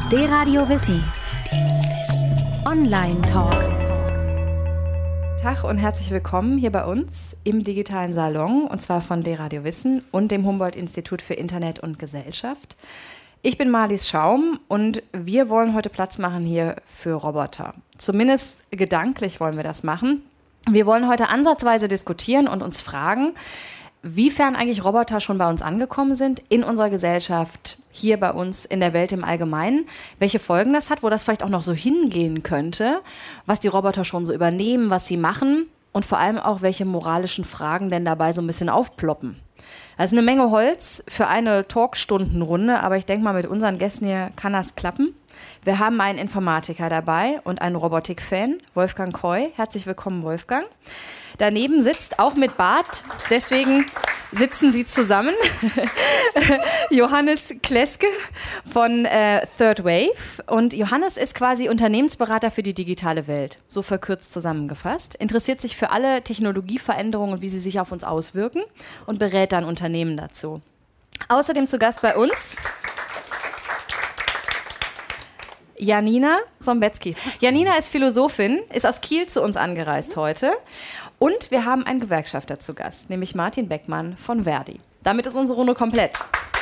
D-Radio Wissen. Online Talk. Tag und herzlich willkommen hier bei uns im digitalen Salon, und zwar von D-Radio Wissen und dem Humboldt-Institut für Internet und Gesellschaft. Ich bin Marlies Schaum und wir wollen heute Platz machen hier für Roboter. Zumindest gedanklich wollen wir das machen. Wir wollen heute ansatzweise diskutieren und uns fragen, wiefern eigentlich Roboter schon bei uns angekommen sind, in unserer Gesellschaft, hier bei uns in der Welt im Allgemeinen, welche Folgen das hat, wo das vielleicht auch noch so hingehen könnte, was die Roboter schon so übernehmen, was sie machen und vor allem auch, welche moralischen Fragen denn dabei so ein bisschen aufploppen. Das ist eine Menge Holz für eine Talkstundenrunde, aber ich denke mal, mit unseren Gästen hier kann das klappen. Wir haben einen Informatiker dabei und einen Robotik-Fan, Wolfgang Koy. Herzlich willkommen, Wolfgang. Daneben sitzt, auch mit Bart, deswegen sitzen sie zusammen, Johannes Kleske von Third Wave. Und Johannes ist quasi Unternehmensberater für die digitale Welt, so verkürzt zusammengefasst. Interessiert sich für alle Technologieveränderungen und wie sie sich auf uns auswirken und berät dann Unternehmen dazu. Außerdem zu Gast bei uns Janina Sombetzky. Janina ist Philosophin, ist aus Kiel zu uns angereist heute. Und wir haben einen Gewerkschafter zu Gast, nämlich Martin Beckmann von Verdi. Damit ist unsere Runde komplett.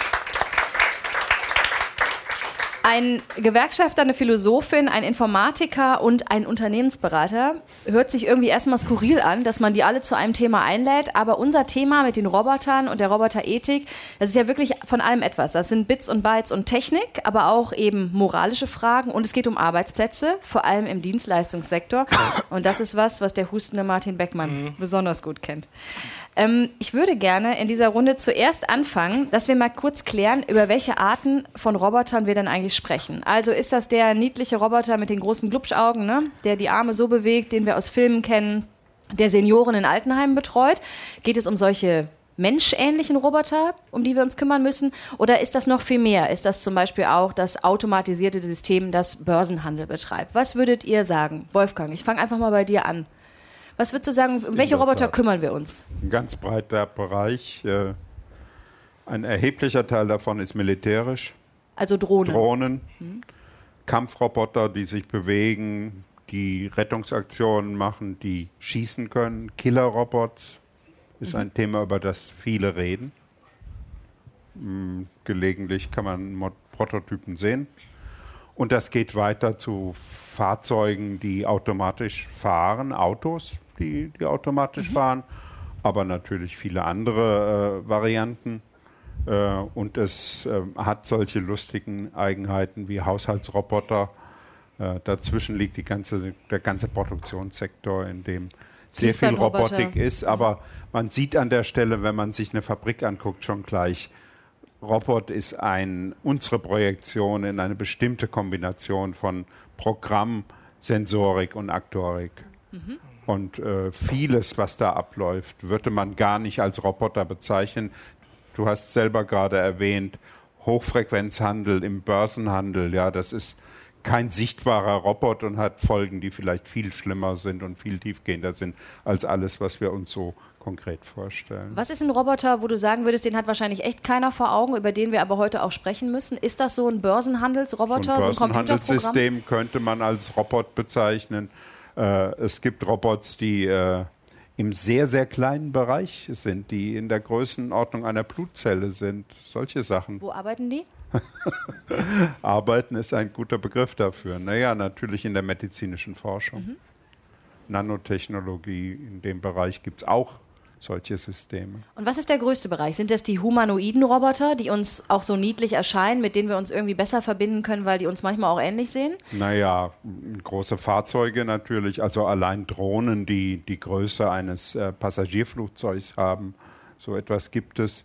Ein Gewerkschafter, eine Philosophin, ein Informatiker und ein Unternehmensberater. Hört sich irgendwie erstmal skurril an, dass man die alle zu einem Thema einlädt. Aber unser Thema mit den Robotern und der Roboterethik, das ist ja wirklich von allem etwas. Das sind Bits und Bytes und Technik, aber auch eben moralische Fragen. Und es geht um Arbeitsplätze, vor allem im Dienstleistungssektor. Und das ist was der hustende Martin Beckmann besonders gut kennt. Ich würde gerne in dieser Runde zuerst anfangen, dass wir mal kurz klären, über welche Arten von Robotern wir denn eigentlich sprechen. Also ist das der niedliche Roboter mit den großen Glubschaugen, ne? Der die Arme so bewegt, den wir aus Filmen kennen, der Senioren in Altenheimen betreut? Geht es um solche menschähnlichen Roboter, um die wir uns kümmern müssen? Oder ist das noch viel mehr? Ist das zum Beispiel auch das automatisierte System, das Börsenhandel betreibt? Was würdet ihr sagen? Wolfgang, ich fange einfach mal bei dir an. Was würdest du sagen, um welche Roboter kümmern wir uns? Ein ganz breiter Bereich. Ein erheblicher Teil davon ist militärisch. Also Drohnen. Kampfroboter, die sich bewegen, die Rettungsaktionen machen, die schießen können. Killerrobots ist ein Thema, über das viele reden. Gelegentlich kann man Prototypen sehen. Und das geht weiter zu Fahrzeugen, die automatisch fahren, Autos, die automatisch fahren, aber natürlich viele andere Varianten. Und es hat solche lustigen Eigenheiten wie Haushaltsroboter. Dazwischen liegt der ganze Produktionssektor, in dem sehr viel Robotik ist. Aber man sieht an der Stelle, wenn man sich eine Fabrik anguckt, schon gleich, Robot ist unsere Projektion in eine bestimmte Kombination von Programm, Sensorik und Aktorik. Und vieles, was da abläuft, würde man gar nicht als Roboter bezeichnen. Du hast selber gerade erwähnt, Hochfrequenzhandel im Börsenhandel. Ja, das ist kein sichtbarer Roboter und hat Folgen, die vielleicht viel schlimmer sind und viel tiefgehender sind als alles, was wir uns so konkret vorstellen. Was ist ein Roboter, wo du sagen würdest, den hat wahrscheinlich echt keiner vor Augen, über den wir aber heute auch sprechen müssen? Ist das so ein Börsenhandelsroboter, so ein Börsenhandelssystem könnte man als Robot bezeichnen. Es gibt Robots, die im sehr, sehr kleinen Bereich sind, die in der Größenordnung einer Blutzelle sind. Solche Sachen. Wo arbeiten die? Arbeiten ist ein guter Begriff dafür. Naja, natürlich in der medizinischen Forschung. Nanotechnologie, in dem Bereich gibt es auch solche Systeme. Und was ist der größte Bereich? Sind das die humanoiden Roboter, die uns auch so niedlich erscheinen, mit denen wir uns irgendwie besser verbinden können, weil die uns manchmal auch ähnlich sehen? Naja, große Fahrzeuge natürlich, also allein Drohnen, die die Größe eines Passagierflugzeugs haben. So etwas gibt es.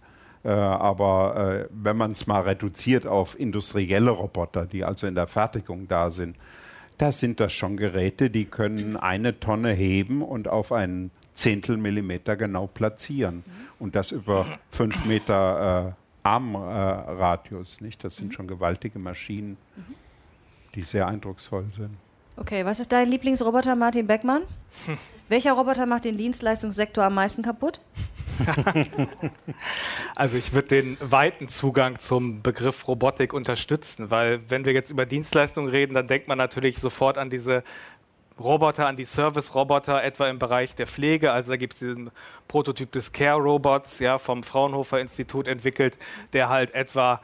Aber wenn man es mal reduziert auf industrielle Roboter, die also in der Fertigung da sind das schon Geräte, die können 1 Tonne heben und auf einen Zehntelmillimeter genau platzieren. Und das über 5 Meter Armradius. Nicht? Das sind schon gewaltige Maschinen, die sehr eindrucksvoll sind. Okay, was ist dein Lieblingsroboter, Martin Beckmann? Welcher Roboter macht den Dienstleistungssektor am meisten kaputt? Also ich würde den weiten Zugang zum Begriff Robotik unterstützen, weil wenn wir jetzt über Dienstleistungen reden, dann denkt man natürlich sofort an diese Roboter, an die Service-Roboter, etwa im Bereich der Pflege. Also da gibt es diesen Prototyp des Care-Robots, ja, vom Fraunhofer Institut entwickelt, der halt etwa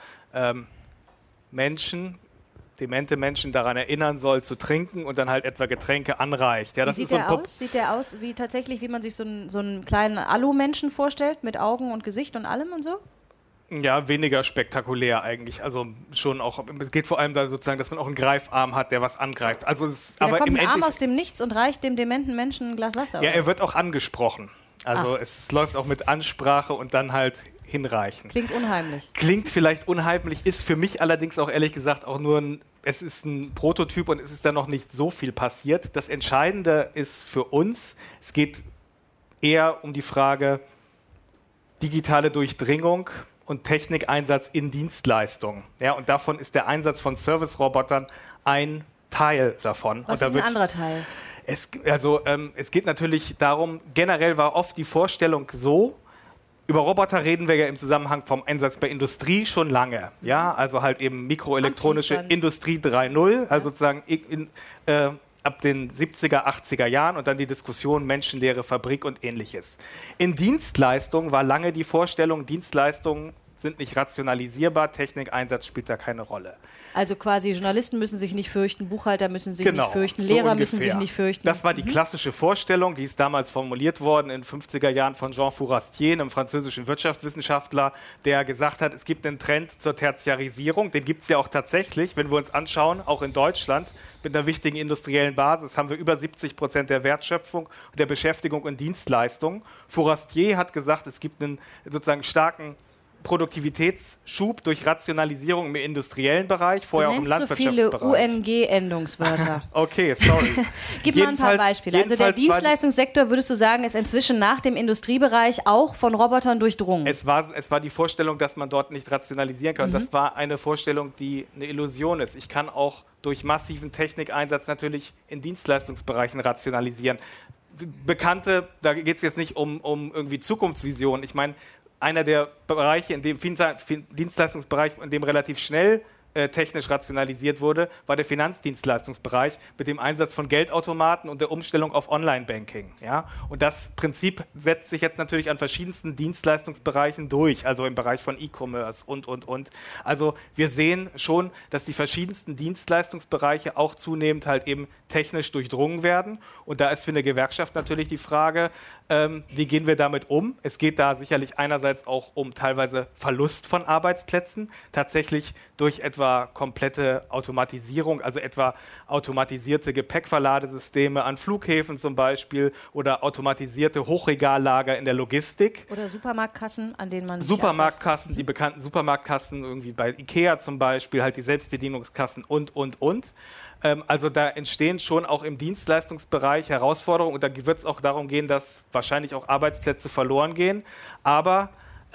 demente Menschen daran erinnern soll, zu trinken und dann halt etwa Getränke anreicht. Ja, wie sieht der aus? Sieht der aus wie tatsächlich, wie man sich so einen kleinen Alu-Menschen vorstellt, mit Augen und Gesicht und allem und so? Ja, weniger spektakulär eigentlich. Also schon auch, es geht vor allem da sozusagen, dass man auch einen Greifarm hat, der was angreift. Also aber kommt ein Arm aus dem Nichts und reicht dem dementen Menschen ein Glas Wasser? Ja, er wird auch angesprochen. Also es läuft auch mit Ansprache und dann halt hinreichend. Klingt unheimlich. Klingt vielleicht unheimlich, ist für mich allerdings auch ehrlich gesagt auch nur es ist ein Prototyp und es ist da noch nicht so viel passiert. Das Entscheidende ist für uns, es geht eher um die Frage digitale Durchdringung und Technikeinsatz in Dienstleistungen. Ja, und davon ist der Einsatz von Service-Robotern ein Teil davon. Was ist ein anderer Teil? Es geht natürlich darum, generell war oft die Vorstellung so, über Roboter reden wir ja im Zusammenhang vom Einsatz bei Industrie schon lange. Ja, also halt eben mikroelektronische Industrie 3.0, also sozusagen ab den 70er, 80er Jahren und dann die Diskussion menschenleere Fabrik und Ähnliches. In Dienstleistungen war lange die Vorstellung, Dienstleistungen sind nicht rationalisierbar, Technikeinsatz spielt da keine Rolle. Also quasi Journalisten müssen sich nicht fürchten, Buchhalter müssen sich nicht fürchten, Lehrer müssen sich nicht fürchten. Das war die klassische Vorstellung, die ist damals formuliert worden in den 50er Jahren von Jean Fourastier, einem französischen Wirtschaftswissenschaftler, der gesagt hat, es gibt einen Trend zur Tertiarisierung, den gibt es ja auch tatsächlich, wenn wir uns anschauen, auch in Deutschland, mit einer wichtigen industriellen Basis haben wir über 70% der Wertschöpfung und der Beschäftigung in Dienstleistungen. Fourastier hat gesagt, es gibt einen sozusagen starken Produktivitätsschub durch Rationalisierung im industriellen Bereich, vorher auch im Landwirtschaftsbereich. Du nennst so viele UNG-Endungswörter. Okay, sorry. Gib mal ein paar Beispiele. Also der Dienstleistungssektor, würdest du sagen, ist inzwischen nach dem Industriebereich auch von Robotern durchdrungen? Es war die Vorstellung, dass man dort nicht rationalisieren kann. Das war eine Vorstellung, die eine Illusion ist. Ich kann auch durch massiven Technikeinsatz natürlich in Dienstleistungsbereichen rationalisieren. Bekannte, da geht es jetzt nicht um irgendwie Zukunftsvisionen. Ich meine, einer der Bereiche, in dem Dienstleistungsbereich, in dem relativ schnell technisch rationalisiert wurde, war der Finanzdienstleistungsbereich mit dem Einsatz von Geldautomaten und der Umstellung auf Online-Banking. Ja? Und das Prinzip setzt sich jetzt natürlich an verschiedensten Dienstleistungsbereichen durch, also im Bereich von E-Commerce und. Also wir sehen schon, dass die verschiedensten Dienstleistungsbereiche auch zunehmend halt eben technisch durchdrungen werden. Und da ist für eine Gewerkschaft natürlich die Frage, wie gehen wir damit um? Es geht da sicherlich einerseits auch um teilweise Verlust von Arbeitsplätzen, tatsächlich durch etwa komplette Automatisierung, also etwa automatisierte Gepäckverladesysteme an Flughäfen zum Beispiel oder automatisierte Hochregallager in der Logistik. Oder Supermarktkassen, an denen man Supermarktkassen, die bekannten Supermarktkassen, irgendwie bei Ikea zum Beispiel, halt die Selbstbedienungskassen und. Also da entstehen schon auch im Dienstleistungsbereich Herausforderungen und da wird es auch darum gehen, dass wahrscheinlich auch Arbeitsplätze verloren gehen. Aber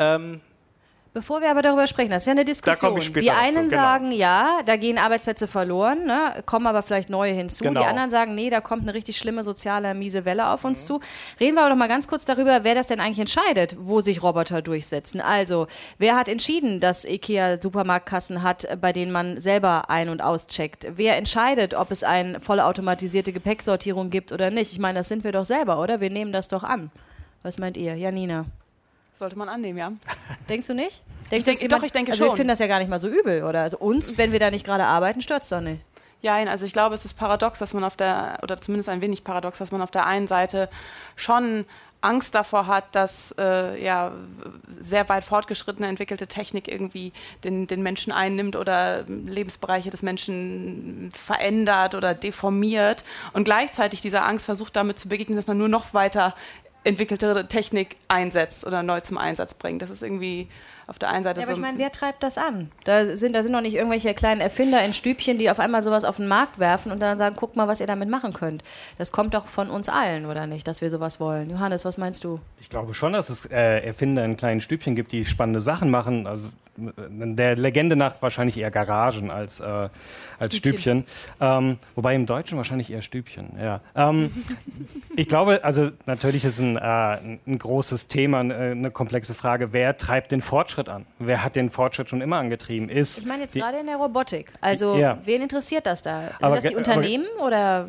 bevor wir aber darüber sprechen, das ist ja eine Diskussion. Die einen sagen, ja, da gehen Arbeitsplätze verloren, ne, kommen aber vielleicht neue hinzu. Genau. Die anderen sagen, nee, da kommt eine richtig schlimme soziale, miese Welle auf uns zu. Reden wir aber doch mal ganz kurz darüber, wer das denn eigentlich entscheidet, wo sich Roboter durchsetzen. Also, wer hat entschieden, dass IKEA Supermarktkassen hat, bei denen man selber ein- und auscheckt? Wer entscheidet, ob es eine vollautomatisierte Gepäcksortierung gibt oder nicht? Ich meine, das sind wir doch selber, oder? Wir nehmen das doch an. Was meint ihr? Janina? Sollte man annehmen, ja. Denkst du nicht? Ich denke also schon. Wir finden das ja gar nicht mal so übel, oder? Also uns, wenn wir da nicht gerade arbeiten, stört es doch nicht. Ja, also ich glaube, es ist paradox, dass man oder zumindest ein wenig paradox, dass man auf der einen Seite schon Angst davor hat, dass sehr weit fortgeschrittene, entwickelte Technik irgendwie den Menschen einnimmt oder Lebensbereiche des Menschen verändert oder deformiert und gleichzeitig dieser Angst versucht, damit zu begegnen, dass man nur noch weiter entwickelte Technik einsetzt oder neu zum Einsatz bringt. Das ist irgendwie auf der einen Seite Ja, aber ich meine, wer treibt das an? Da sind doch nicht irgendwelche kleinen Erfinder in Stübchen, die auf einmal sowas auf den Markt werfen und dann sagen, guck mal, was ihr damit machen könnt. Das kommt doch von uns allen, oder nicht, dass wir sowas wollen? Johannes, was meinst du? Ich glaube schon, dass es Erfinder in kleinen Stübchen gibt, die spannende Sachen machen. Also der Legende nach wahrscheinlich eher Garagen als Stübchen. Wobei im Deutschen wahrscheinlich eher Stübchen. Ja. Ich glaube, also natürlich ist ein großes Thema, eine komplexe Frage, wer treibt den Fortschritt an? Wer hat den Fortschritt schon immer angetrieben? Ich meine jetzt gerade in der Robotik. Also wen interessiert das da? Sind Aber das die Unternehmen oder...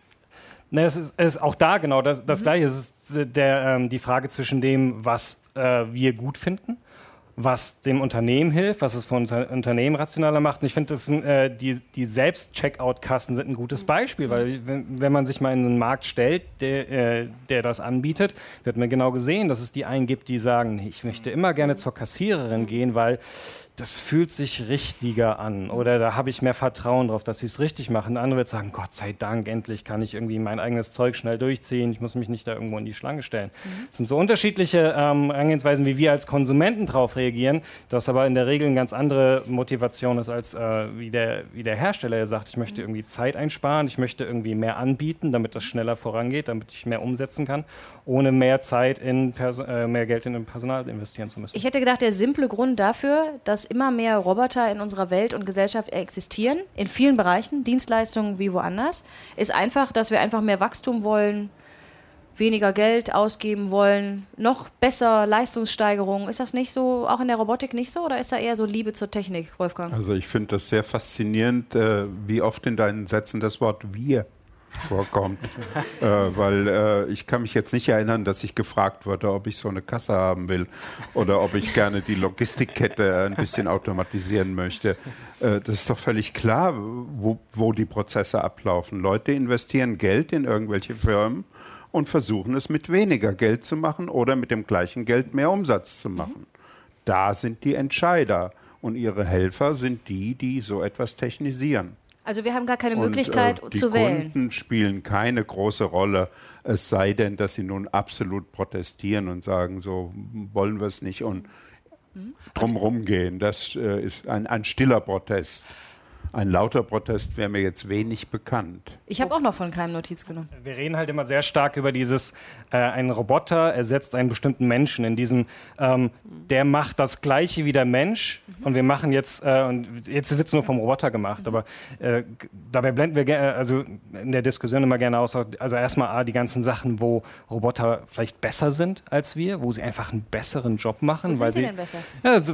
Ne, es ist auch da genau das Gleiche. Es ist die Frage zwischen dem, was wir gut finden, was dem Unternehmen hilft, was es für Unternehmen rationaler macht. Und ich finde, die Selbst-Checkout-Kassen sind ein gutes Beispiel, weil wenn man sich mal in einen Markt stellt, der das anbietet, wird man genau gesehen, dass es die einen gibt, die sagen, ich möchte immer gerne zur Kassiererin gehen, weil das fühlt sich richtiger an oder da habe ich mehr Vertrauen drauf, dass sie es richtig machen. Andere wird sagen, Gott sei Dank, endlich kann ich irgendwie mein eigenes Zeug schnell durchziehen, ich muss mich nicht da irgendwo in die Schlange stellen. Das sind so unterschiedliche Herangehensweisen, wie wir als Konsumenten drauf reagieren, das aber in der Regel eine ganz andere Motivation ist, als wie der Hersteller, der sagt, ich möchte irgendwie Zeit einsparen, ich möchte irgendwie mehr anbieten, damit das schneller vorangeht, damit ich mehr umsetzen kann, ohne mehr Zeit mehr Geld in Personal investieren zu müssen. Ich hätte gedacht, der simple Grund dafür, dass immer mehr Roboter in unserer Welt und Gesellschaft existieren, in vielen Bereichen, Dienstleistungen wie woanders, ist einfach, dass wir einfach mehr Wachstum wollen, weniger Geld ausgeben wollen, noch besser Leistungssteigerung. Ist das nicht so, auch in der Robotik nicht so, oder ist da eher so Liebe zur Technik, Wolfgang? Also ich finde das sehr faszinierend, wie oft in deinen Sätzen das Wort wir vorkommt, weil ich kann mich jetzt nicht erinnern, dass ich gefragt wurde, ob ich so eine Kasse haben will oder ob ich gerne die Logistikkette ein bisschen automatisieren möchte. Das ist doch völlig klar, wo die Prozesse ablaufen. Leute investieren Geld in irgendwelche Firmen und versuchen es mit weniger Geld zu machen oder mit dem gleichen Geld mehr Umsatz zu machen. Da sind die Entscheider und ihre Helfer sind die so etwas technisieren. Also wir haben gar keine Möglichkeit zu wählen. Die Kunden spielen keine große Rolle, es sei denn, dass sie nun absolut protestieren und sagen, so wollen wir es nicht und drumherum gehen. Das ist ein stiller Protest. Ein lauter Protest wäre mir jetzt wenig bekannt. Ich habe auch noch von keinem Notiz genommen. Wir reden halt immer sehr stark über dieses, ein Roboter ersetzt einen bestimmten Menschen in diesem, der macht das Gleiche wie der Mensch und wir machen jetzt, und jetzt wird es nur vom Roboter gemacht, aber dabei blenden wir also in der Diskussion immer gerne aus, also erstmal die ganzen Sachen, wo Roboter vielleicht besser sind als wir, wo sie einfach einen besseren Job machen. Wo sind sie denn besser? Ja, also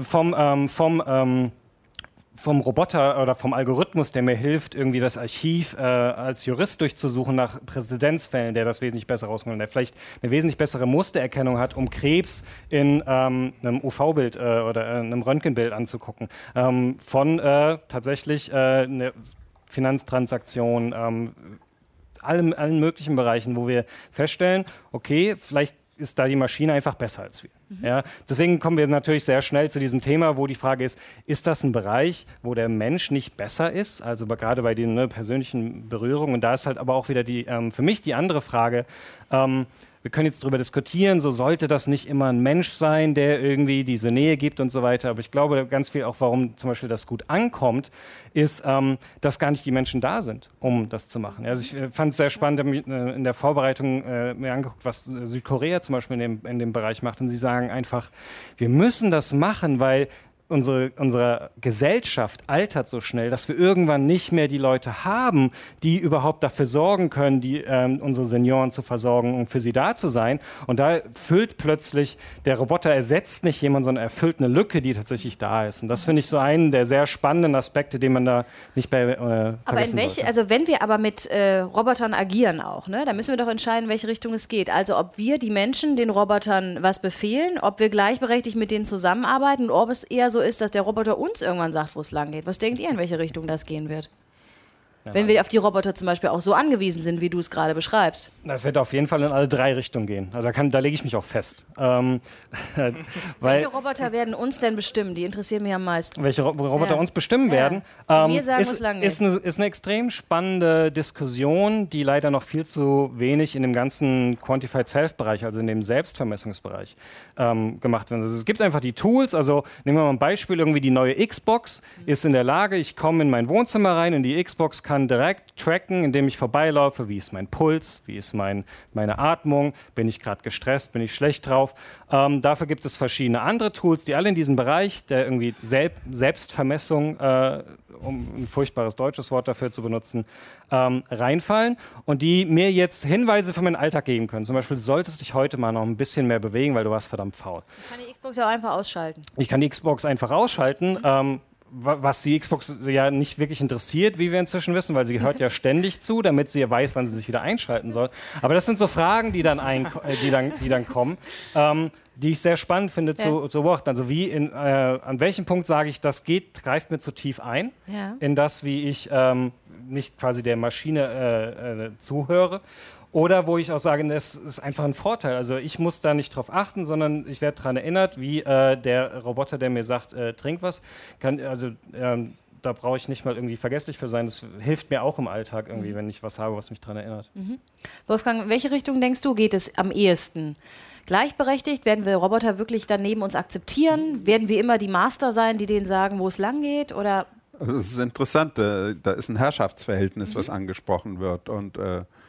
vom Roboter oder vom Algorithmus, der mir hilft, irgendwie das Archiv als Jurist durchzusuchen nach Präzedenzfällen, der das wesentlich besser rausholt, der vielleicht eine wesentlich bessere Mustererkennung hat, um Krebs in einem UV-Bild oder einem Röntgenbild anzugucken. Von tatsächlich eine Finanztransaktion, allen möglichen Bereichen, wo wir feststellen, okay, vielleicht ist da die Maschine einfach besser als wir. Ja, deswegen kommen wir natürlich sehr schnell zu diesem Thema, wo die Frage ist das ein Bereich, wo der Mensch nicht besser ist, also gerade bei den persönlichen Berührungen. Und da ist halt aber auch wieder für mich die andere Frage, wir können jetzt darüber diskutieren, so sollte das nicht immer ein Mensch sein, der irgendwie diese Nähe gibt und so weiter. Aber ich glaube ganz viel auch, warum zum Beispiel das gut ankommt, ist, dass gar nicht die Menschen da sind, um das zu machen. Also ich fand es sehr spannend, in der Vorbereitung mir angeguckt, was Südkorea zum Beispiel in dem Bereich macht. Und sie sagen einfach, wir müssen das machen, weil unsere Gesellschaft altert so schnell, dass wir irgendwann nicht mehr die Leute haben, die überhaupt dafür sorgen können, unsere Senioren zu versorgen, um für sie da zu sein. Und da füllt plötzlich, der Roboter ersetzt nicht jemanden, sondern erfüllt eine Lücke, die tatsächlich da ist. Und das finde ich so einen der sehr spannenden Aspekte, den man da nicht vergessen sollte. Also wenn wir aber mit Robotern agieren auch, ne, dann müssen wir doch entscheiden, in welche Richtung es geht. Also ob wir, die Menschen, den Robotern was befehlen, ob wir gleichberechtigt mit denen zusammenarbeiten und ob es eher so ist, dass der Roboter uns irgendwann sagt, wo es lang geht. Was denkt ihr, in welche Richtung das gehen wird? Wenn wir auf die Roboter zum Beispiel auch so angewiesen sind, wie du es gerade beschreibst. Das wird auf jeden Fall in alle 3 Richtungen gehen. Also da lege ich mich auch fest. Welche Roboter werden uns denn bestimmen? Die interessieren mich am meisten. Welche Roboter uns bestimmen werden, mir sagen, ist eine extrem spannende Diskussion, die leider noch viel zu wenig in dem ganzen Quantified Self-Bereich, also in dem Selbstvermessungsbereich, gemacht wird. Also es gibt einfach die Tools, also nehmen wir mal ein Beispiel, irgendwie die neue Xbox ist in der Lage, ich komme in mein Wohnzimmer rein, in die Xbox kann direkt tracken, indem ich vorbeilaufe, wie ist mein Puls, wie ist meine Atmung, bin ich gerade gestresst, bin ich schlecht drauf. Dafür gibt es verschiedene andere Tools, die alle in diesen Bereich der irgendwie Selbstvermessung, um ein furchtbares deutsches Wort dafür zu benutzen, reinfallen und die mir jetzt Hinweise für meinen Alltag geben können. Zum Beispiel, du solltest dich heute mal noch ein bisschen mehr bewegen, weil du warst verdammt faul. Ich kann die Xbox ja auch einfach ausschalten. Ich kann die Xbox einfach ausschalten, was die Xbox ja nicht wirklich interessiert, wie wir inzwischen wissen, weil sie hört ja ständig zu, damit sie ja weiß, wann sie sich wieder einschalten soll. Aber das sind so Fragen, die dann kommen, die ich sehr spannend finde zu beobachten. Also an welchem Punkt sage ich, das greift mir zu tief ein, in das, wie ich nicht quasi der Maschine zuhöre. Oder wo ich auch sage, es ist einfach ein Vorteil. Also ich muss da nicht drauf achten, sondern ich werde daran erinnert, wie der Roboter, der mir sagt, trink was, da brauche ich nicht mal irgendwie vergesslich für sein. Das hilft mir auch im Alltag irgendwie, wenn ich was habe, was mich daran erinnert. Wolfgang, in welche Richtung denkst du, geht es am ehesten? Gleichberechtigt? Werden wir Roboter wirklich dann neben uns akzeptieren? Werden wir immer die Master sein, die denen sagen, wo es lang geht? Oder? Das ist interessant. Da ist ein Herrschaftsverhältnis, was angesprochen wird. Und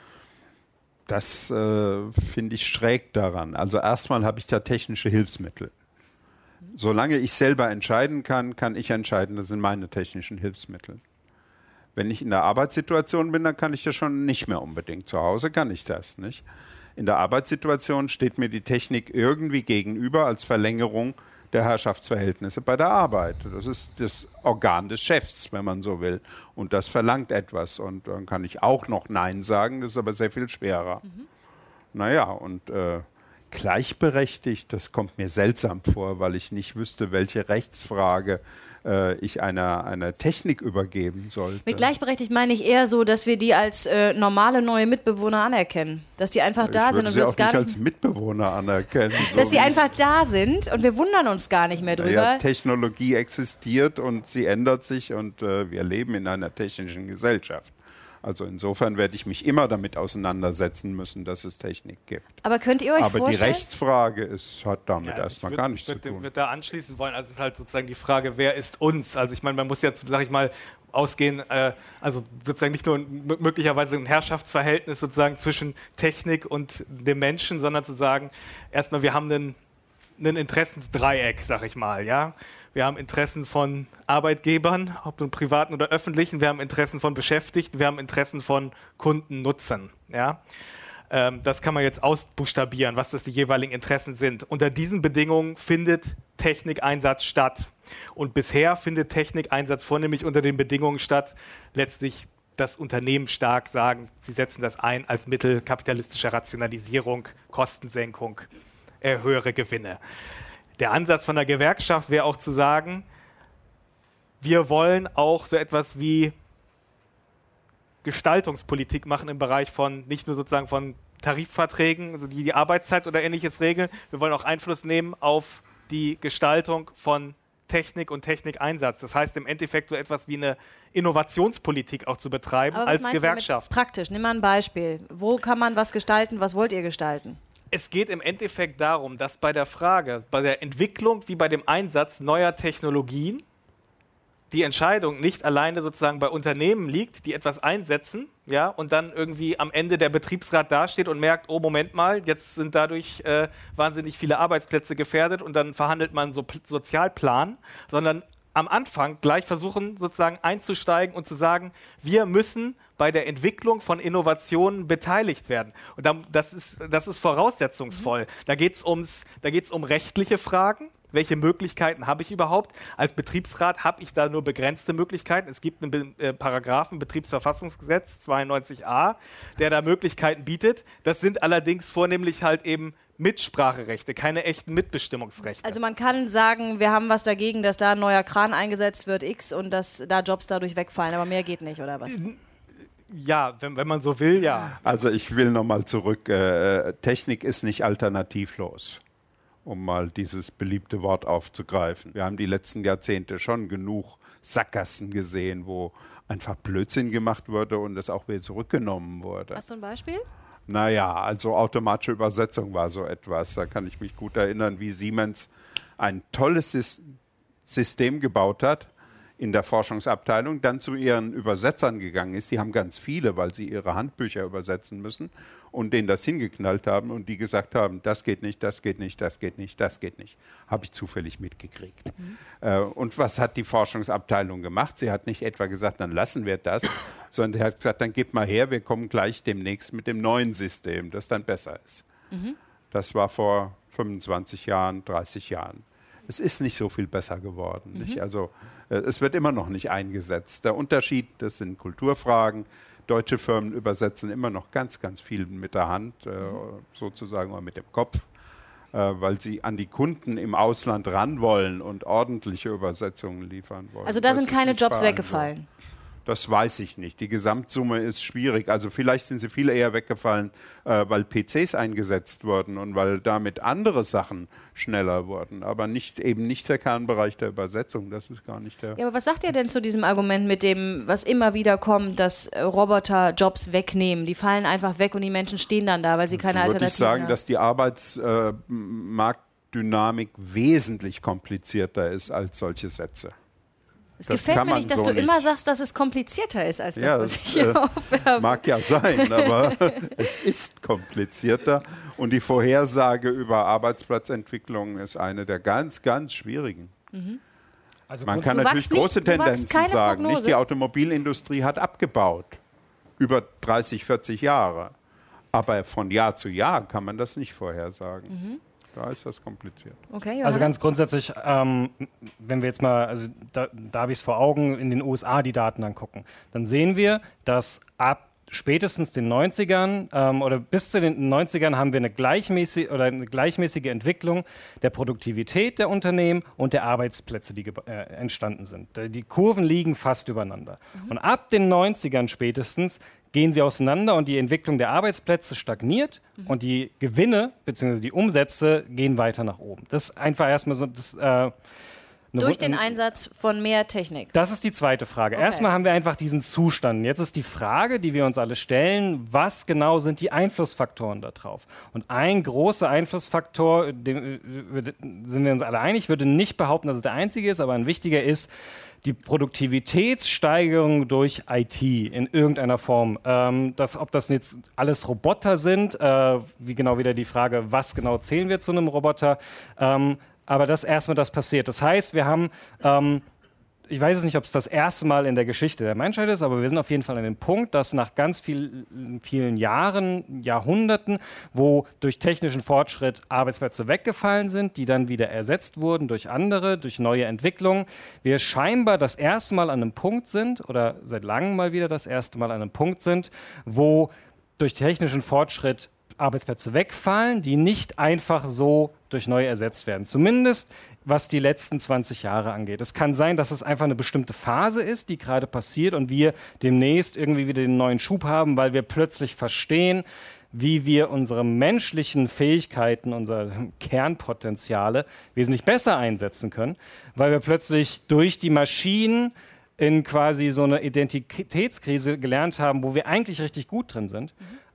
das finde ich schräg daran. Also erstmal habe ich da technische Hilfsmittel. Solange ich selber entscheiden kann, kann ich entscheiden, das sind meine technischen Hilfsmittel. Wenn ich in der Arbeitssituation bin, dann kann ich das schon nicht mehr unbedingt. Zu Hause kann ich das nicht. In der Arbeitssituation steht mir die Technik irgendwie gegenüber als Verlängerung der Herrschaftsverhältnisse bei der Arbeit. Das ist das Organ des Chefs, wenn man so will. Und das verlangt etwas. Und dann kann ich auch noch Nein sagen, das ist aber sehr viel schwerer. Naja, und gleichberechtigt, das kommt mir seltsam vor, weil ich nicht wüsste, welche Rechtsfrage ich einer Technik übergeben sollte. Mit gleichberechtigt meine ich eher so, dass wir die als normale neue Mitbewohner anerkennen. Dass die einfach da sind und wir uns gar nicht als Mitbewohner anerkennen. Dass sie einfach da sind und wir wundern uns gar nicht mehr drüber. Ja, Technologie existiert und sie ändert sich und wir leben in einer technischen Gesellschaft. Also insofern werde ich mich immer damit auseinandersetzen müssen, dass es Technik gibt. Aber könnt ihr euch vorstellen? Aber die Rechtsfrage hat damit erstmal gar nichts zu tun. Ich würde da anschließen wollen, also es ist halt sozusagen die Frage, wer ist uns? Also ich meine, man muss jetzt, sag ich mal, ausgehen, also sozusagen nicht nur möglicherweise ein Herrschaftsverhältnis sozusagen zwischen Technik und dem Menschen, sondern zu sagen, erstmal, wir haben einen Interessensdreieck, sag ich mal, ja. Wir haben Interessen von Arbeitgebern, ob nun privaten oder öffentlichen. Wir haben Interessen von Beschäftigten. Wir haben Interessen von Kundennutzern. Ja? Das kann man jetzt ausbuchstabieren, was das die jeweiligen Interessen sind. Unter diesen Bedingungen findet Technikeinsatz statt. Und bisher findet Technikeinsatz vornehmlich unter den Bedingungen statt, letztlich das Unternehmen stark sagen, sie setzen das ein als Mittel kapitalistischer Rationalisierung, Kostensenkung, höhere Gewinne. Der Ansatz von der Gewerkschaft wäre auch zu sagen, wir wollen auch so etwas wie Gestaltungspolitik machen im Bereich von, nicht nur sozusagen von Tarifverträgen, also die Arbeitszeit oder ähnliches regeln, wir wollen auch Einfluss nehmen auf die Gestaltung von Technik und Technikeinsatz. Das heißt im Endeffekt so etwas wie eine Innovationspolitik auch zu betreiben als Gewerkschaft. Praktisch, nimm mal ein Beispiel. Wo kann man was gestalten, was wollt ihr gestalten? Es geht im Endeffekt darum, dass bei der Frage, bei der Entwicklung wie bei dem Einsatz neuer Technologien die Entscheidung nicht alleine sozusagen bei Unternehmen liegt, die etwas einsetzen, ja, und dann irgendwie am Ende der Betriebsrat dasteht und merkt, oh, Moment mal, jetzt sind dadurch wahnsinnig viele Arbeitsplätze gefährdet und dann verhandelt man so Sozialplan, sondern am Anfang gleich versuchen, sozusagen einzusteigen und zu sagen, wir müssen bei der Entwicklung von Innovationen beteiligt werden. Und das ist voraussetzungsvoll. Da geht's um rechtliche Fragen. Welche Möglichkeiten habe ich überhaupt? Als Betriebsrat habe ich da nur begrenzte Möglichkeiten. Es gibt einen Paragraphen, Betriebsverfassungsgesetz 92a, der da Möglichkeiten bietet. Das sind allerdings vornehmlich halt eben Mitspracherechte, keine echten Mitbestimmungsrechte. Also man kann sagen, wir haben was dagegen, dass da ein neuer Kran eingesetzt wird, X, und dass da Jobs dadurch wegfallen, aber mehr geht nicht, oder was? Ja, wenn man so will, ja. Also ich will nochmal zurück. Technik ist nicht alternativlos, um mal dieses beliebte Wort aufzugreifen. Wir haben die letzten Jahrzehnte schon genug Sackgassen gesehen, wo einfach Blödsinn gemacht wurde und es auch wieder zurückgenommen wurde. Hast du ein Beispiel? Naja, also automatische Übersetzung war so etwas. Da kann ich mich gut erinnern, wie Siemens ein tolles System gebaut hat in der Forschungsabteilung, dann zu ihren Übersetzern gegangen ist. Die haben ganz viele, weil sie ihre Handbücher übersetzen müssen und denen das hingeknallt haben und die gesagt haben, das geht nicht, das geht nicht, das geht nicht, das geht nicht. Habe ich zufällig mitgekriegt. Und was hat die Forschungsabteilung gemacht? Sie hat nicht etwa gesagt, dann lassen wir das, sondern sie hat gesagt, dann gib mal her, wir kommen gleich demnächst mit dem neuen System, das dann besser ist. Das war vor 25 Jahren, 30 Jahren. Es ist nicht so viel besser geworden. Nicht? Also es wird immer noch nicht eingesetzt. Der Unterschied, das sind Kulturfragen. Deutsche Firmen übersetzen immer noch ganz, ganz viel mit der Hand, sozusagen, oder mit dem Kopf, weil sie an die Kunden im Ausland ran wollen und ordentliche Übersetzungen liefern wollen. Also da sind keine Jobs weggefallen? Das weiß ich nicht. Die Gesamtsumme ist schwierig. Also vielleicht sind sie viel eher weggefallen, weil PCs eingesetzt wurden und weil damit andere Sachen schneller wurden. Aber eben nicht der Kernbereich der Übersetzung. Das ist gar nicht der... Ja, aber was sagt ihr denn zu diesem Argument mit dem, was immer wieder kommt, dass Roboter Jobs wegnehmen? Die fallen einfach weg und die Menschen stehen dann da, weil sie keine Alternativen haben. Würde ich sagen, dass die Arbeitsmarktdynamik wesentlich komplizierter ist als solche Sätze. Es gefällt mir nicht, dass du immer sagst, dass es komplizierter ist als das, was ich hier aufwerfe. Mag ja sein, aber es ist komplizierter. Und die Vorhersage über Arbeitsplatzentwicklung ist eine der ganz, ganz schwierigen. Also man kann natürlich große Tendenzen sagen. Nicht? Die Automobilindustrie hat abgebaut über 30, 40 Jahre. Aber von Jahr zu Jahr kann man das nicht vorhersagen. Da ist das kompliziert. Okay, also ganz grundsätzlich, wenn wir jetzt mal, also da habe ich es vor Augen, in den USA die Daten angucken, dann sehen wir, dass ab spätestens den 90ern oder bis zu den 90ern haben wir eine gleichmäßige Entwicklung der Produktivität der Unternehmen und der Arbeitsplätze, die entstanden sind. Die Kurven liegen fast übereinander. Und ab den 90ern spätestens gehen sie auseinander und die Entwicklung der Arbeitsplätze stagniert und die Gewinne bzw. die Umsätze gehen weiter nach oben. Das ist einfach erstmal so... Durch den Einsatz von mehr Technik? Das ist die zweite Frage. Okay. Erstmal haben wir einfach diesen Zustand. Jetzt ist die Frage, die wir uns alle stellen, was genau sind die Einflussfaktoren da drauf? Und ein großer Einflussfaktor, sind wir uns alle einig, ich würde nicht behaupten, dass es der einzige ist, aber ein wichtiger ist, die Produktivitätssteigerung durch IT in irgendeiner Form. Ob das jetzt alles Roboter sind, wie genau wieder die Frage, was genau zählen wir zu einem Roboter, aber das erstmal das passiert. Das heißt, wir haben, ich weiß es nicht, ob es das erste Mal in der Geschichte der Menschheit ist, aber wir sind auf jeden Fall an dem Punkt, dass nach ganz vielen Jahren, Jahrhunderten, wo durch technischen Fortschritt Arbeitsplätze weggefallen sind, die dann wieder ersetzt wurden durch andere, durch neue Entwicklungen, wir scheinbar das erste Mal an einem Punkt sind, oder seit langem mal wieder das erste Mal an einem Punkt sind, wo durch technischen Fortschritt Arbeitsplätze wegfallen, die nicht einfach so durch neue ersetzt werden. Zumindest was die letzten 20 Jahre angeht. Es kann sein, dass es einfach eine bestimmte Phase ist, die gerade passiert und wir demnächst irgendwie wieder den neuen Schub haben, weil wir plötzlich verstehen, wie wir unsere menschlichen Fähigkeiten, unsere Kernpotenziale wesentlich besser einsetzen können, weil wir plötzlich durch die Maschinen in quasi so eine Identitätskrise gelernt haben, wo wir eigentlich richtig gut drin sind.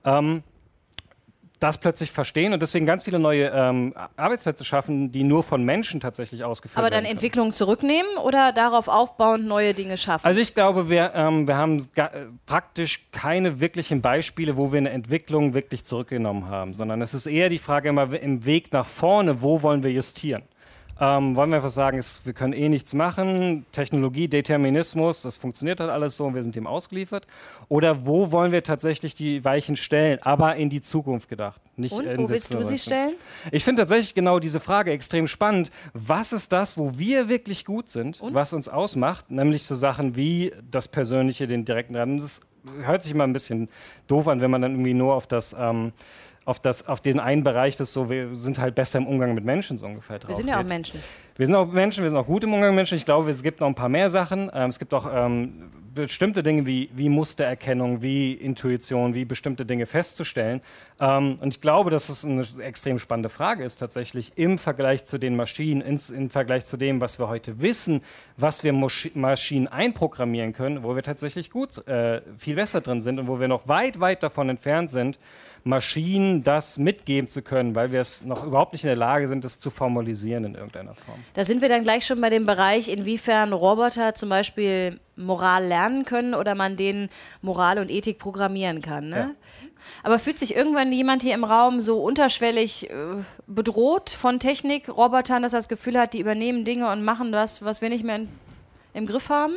Das plötzlich verstehen und deswegen ganz viele neue Arbeitsplätze schaffen, die nur von Menschen tatsächlich ausgeführt werden. Aber dann Entwicklungen zurücknehmen oder darauf aufbauend neue Dinge schaffen? Also ich glaube, wir haben praktisch keine wirklichen Beispiele, wo wir eine Entwicklung wirklich zurückgenommen haben, sondern es ist eher die Frage immer im Weg nach vorne, wo wollen wir justieren? Wollen wir einfach sagen, wir können nichts machen, Technologie, Determinismus, das funktioniert halt alles so und wir sind dem ausgeliefert? Oder wo wollen wir tatsächlich die Weichen stellen, aber in die Zukunft gedacht? Nicht und wo willst du sie stellen? Ich finde tatsächlich genau diese Frage extrem spannend. Was ist das, wo wir wirklich gut sind, was uns ausmacht? Nämlich so Sachen wie das Persönliche, den direkten Draht. Das hört sich immer ein bisschen doof an, wenn man dann irgendwie nur auf den einen Bereich, das so, wir sind halt besser im Umgang mit Menschen so ungefähr drauf. Wir sind ja auch Menschen. Wir sind auch Menschen, wir sind auch gut im Umgang mit Menschen. Ich glaube, es gibt noch ein paar mehr Sachen. Es gibt auch bestimmte Dinge wie Mustererkennung, wie Intuition, wie bestimmte Dinge festzustellen. Und ich glaube, dass es eine extrem spannende Frage ist tatsächlich im Vergleich zu den Maschinen, im Vergleich zu dem, was wir heute wissen, was wir Maschinen einprogrammieren können, wo wir tatsächlich viel besser drin sind und wo wir noch weit, weit davon entfernt sind, Maschinen das mitgeben zu können, weil wir es noch überhaupt nicht in der Lage sind, das zu formalisieren in irgendeiner Form. Da sind wir dann gleich schon bei dem Bereich, inwiefern Roboter zum Beispiel Moral lernen können oder man denen Moral und Ethik programmieren kann. Ne? Ja. Aber fühlt sich irgendwann jemand hier im Raum so unterschwellig bedroht von Technik-Robotern, dass er das Gefühl hat, die übernehmen Dinge und machen das, was wir nicht mehr im Griff haben?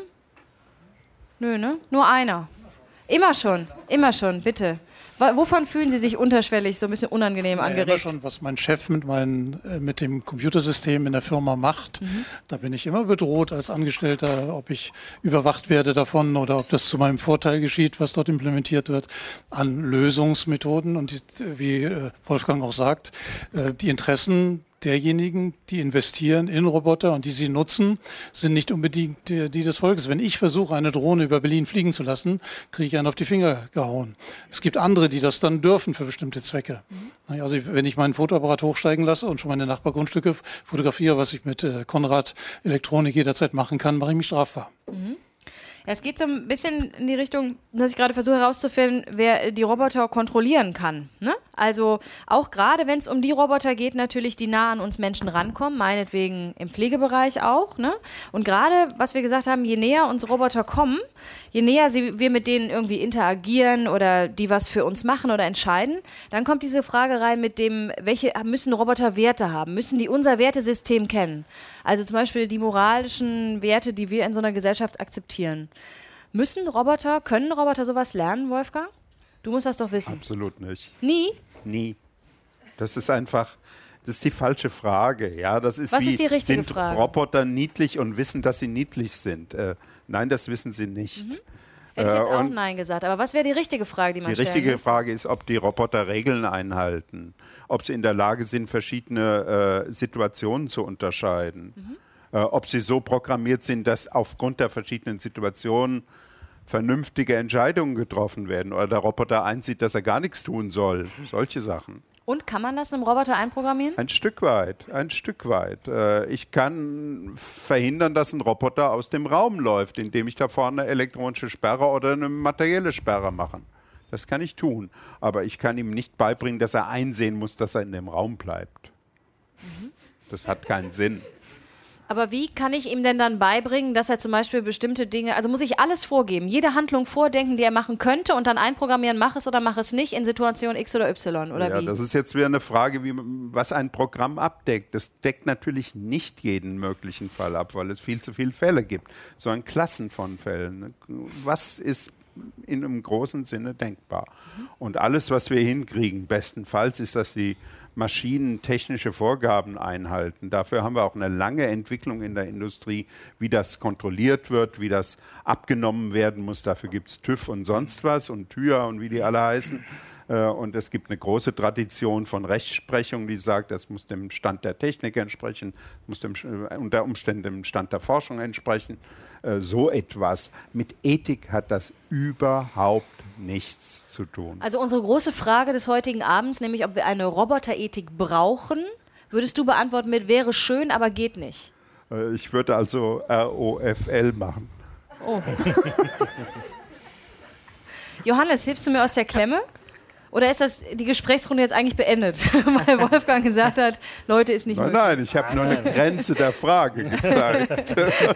Nö, ne? Nur einer. Immer schon, bitte. Wovon fühlen Sie sich unterschwellig so ein bisschen unangenehm angeregt? Immer schon, was mein Chef mit dem Computersystem in der Firma macht. Da bin ich immer bedroht als Angestellter, ob ich überwacht werde davon oder ob das zu meinem Vorteil geschieht, was dort implementiert wird, an Lösungsmethoden. Und wie Wolfgang auch sagt, die Interessen derjenigen, die investieren in Roboter und die sie nutzen, sind nicht unbedingt die des Volkes. Wenn ich versuche, eine Drohne über Berlin fliegen zu lassen, kriege ich einen auf die Finger gehauen. Es gibt andere, die das dann dürfen für bestimmte Zwecke. Also wenn ich meinen Fotoapparat hochsteigen lasse und schon meine Nachbargrundstücke fotografiere, was ich mit Konrad Elektronik jederzeit machen kann, mache ich mich strafbar. Ja, es geht so ein bisschen in die Richtung, dass ich gerade versuche herauszufinden, wer die Roboter kontrollieren kann. Ne? Also auch gerade, wenn es um die Roboter geht, natürlich, die nah an uns Menschen rankommen, meinetwegen im Pflegebereich auch. Ne? Und gerade, was wir gesagt haben, je näher uns Roboter kommen, je näher wir mit denen irgendwie interagieren oder die was für uns machen oder entscheiden, dann kommt diese Frage rein mit dem, welche müssen Roboter Werte haben? Müssen die unser Wertesystem kennen? Also zum Beispiel die moralischen Werte, die wir in so einer Gesellschaft akzeptieren. Können Roboter sowas lernen, Wolfgang? Du musst das doch wissen. Absolut nicht. Nie? Nie. Das ist die falsche Frage. Ja, das ist Was ist die richtige Frage? Sind Roboter niedlich und wissen, dass sie niedlich sind? Nein, das wissen sie nicht. Hätte ich jetzt auch Nein gesagt. Aber was wäre die richtige Frage, die man stellen muss? Die richtige Frage ist, ob die Roboter Regeln einhalten, ob sie in der Lage sind, verschiedene Situationen zu unterscheiden, ob sie so programmiert sind, dass aufgrund der verschiedenen Situationen vernünftige Entscheidungen getroffen werden oder der Roboter einsieht, dass er gar nichts tun soll. Solche Sachen. Und kann man das einem Roboter einprogrammieren? Ein Stück weit. Ich kann verhindern, dass ein Roboter aus dem Raum läuft, indem ich da vorne eine elektronische Sperre oder eine materielle Sperre mache. Das kann ich tun. Aber ich kann ihm nicht beibringen, dass er einsehen muss, dass er in dem Raum bleibt. Das hat keinen Sinn. Aber wie kann ich ihm denn dann beibringen, dass er zum Beispiel bestimmte Dinge, also muss ich alles vorgeben, jede Handlung vordenken, die er machen könnte und dann einprogrammieren, mach es oder mach es nicht in Situation X oder Y, oder wie? Ja, das ist jetzt wieder eine Frage, was ein Programm abdeckt. Das deckt natürlich nicht jeden möglichen Fall ab, weil es viel zu viele Fälle gibt, sondern Klassen von Fällen. Was ist in einem großen Sinne denkbar? Und alles, was wir hinkriegen, bestenfalls, ist, dass die Maschinen technische Vorgaben einhalten. Dafür haben wir auch eine lange Entwicklung in der Industrie, wie das kontrolliert wird, wie das abgenommen werden muss. Dafür gibt es TÜV und sonst was und TÜR und wie die alle heißen. Und es gibt eine große Tradition von Rechtsprechung, die sagt, das muss dem Stand der Technik entsprechen, muss unter Umständen dem Stand der Forschung entsprechen. So etwas. Mit Ethik hat das überhaupt nichts zu tun. Also unsere große Frage des heutigen Abends, nämlich ob wir eine Roboterethik brauchen, würdest du beantworten mit wäre schön, aber geht nicht. Ich würde also ROFL machen. Oh. Johannes, hilfst du mir aus der Klemme? Oder ist die Gesprächsrunde jetzt eigentlich beendet, weil Wolfgang gesagt hat, Leute, ist nicht möglich? Nein, ich habe nur eine Grenze der Frage gezeigt.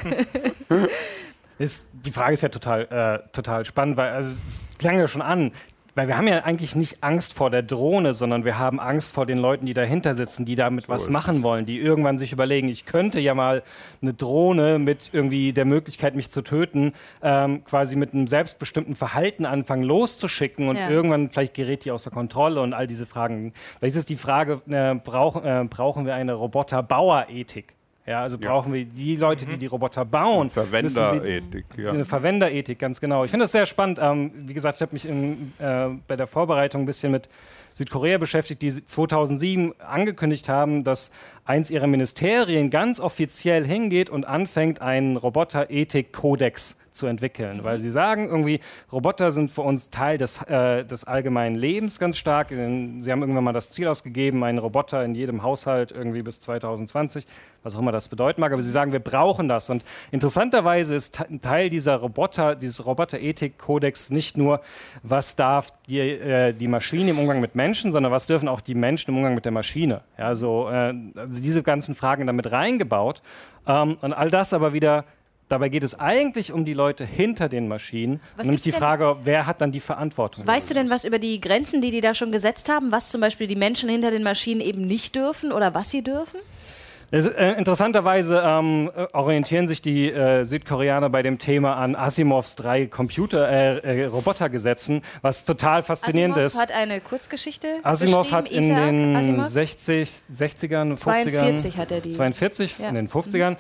Die Frage ist ja total spannend, weil es klang ja schon an, weil wir haben ja eigentlich nicht Angst vor der Drohne, sondern wir haben Angst vor den Leuten, die dahinter sitzen, die damit was machen wollen, die irgendwann sich überlegen, ich könnte ja mal eine Drohne mit irgendwie der Möglichkeit, mich zu töten, quasi mit einem selbstbestimmten Verhalten anfangen loszuschicken und irgendwann vielleicht gerät die außer Kontrolle und all diese Fragen. Vielleicht ist die Frage, brauchen wir eine Roboterbauerethik? Ja, also brauchen wir die Leute, die Roboter bauen. Verwenderethik, Eine Verwenderethik, ganz genau. Ich finde das sehr spannend. Wie gesagt, ich habe mich bei der Vorbereitung ein bisschen mit Südkorea beschäftigt, die 2007 angekündigt haben, dass eins ihrer Ministerien ganz offiziell hingeht und anfängt, einen Roboter-Ethik-Kodex zu entwickeln, weil sie sagen irgendwie, Roboter sind für uns Teil des allgemeinen Lebens ganz stark. Sie haben irgendwann mal das Ziel ausgegeben, einen Roboter in jedem Haushalt irgendwie bis 2020, was auch immer das bedeuten mag, aber sie sagen, wir brauchen das. Und interessanterweise ist ein Teil dieses Roboter-Ethik-Kodex nicht nur, was darf die Maschine im Umgang mit Menschen, sondern was dürfen auch die Menschen im Umgang mit der Maschine. Ja, also diese ganzen Fragen damit reingebaut. Und all das aber wieder. Dabei geht es eigentlich um die Leute hinter den Maschinen. Nämlich die Frage, wer hat dann die Verantwortung? Weißt du denn was über die Grenzen, die da schon gesetzt haben? Was zum Beispiel die Menschen hinter den Maschinen eben nicht dürfen oder was sie dürfen? Interessanterweise orientieren sich die Südkoreaner bei dem Thema an Asimovs 3 Robotergesetzen, was total faszinierend ist. Asimov hat eine Kurzgeschichte Asimov hat in den Asimov? 60ern, 50ern... 42 hat er die. 42, ja. In den 50ern.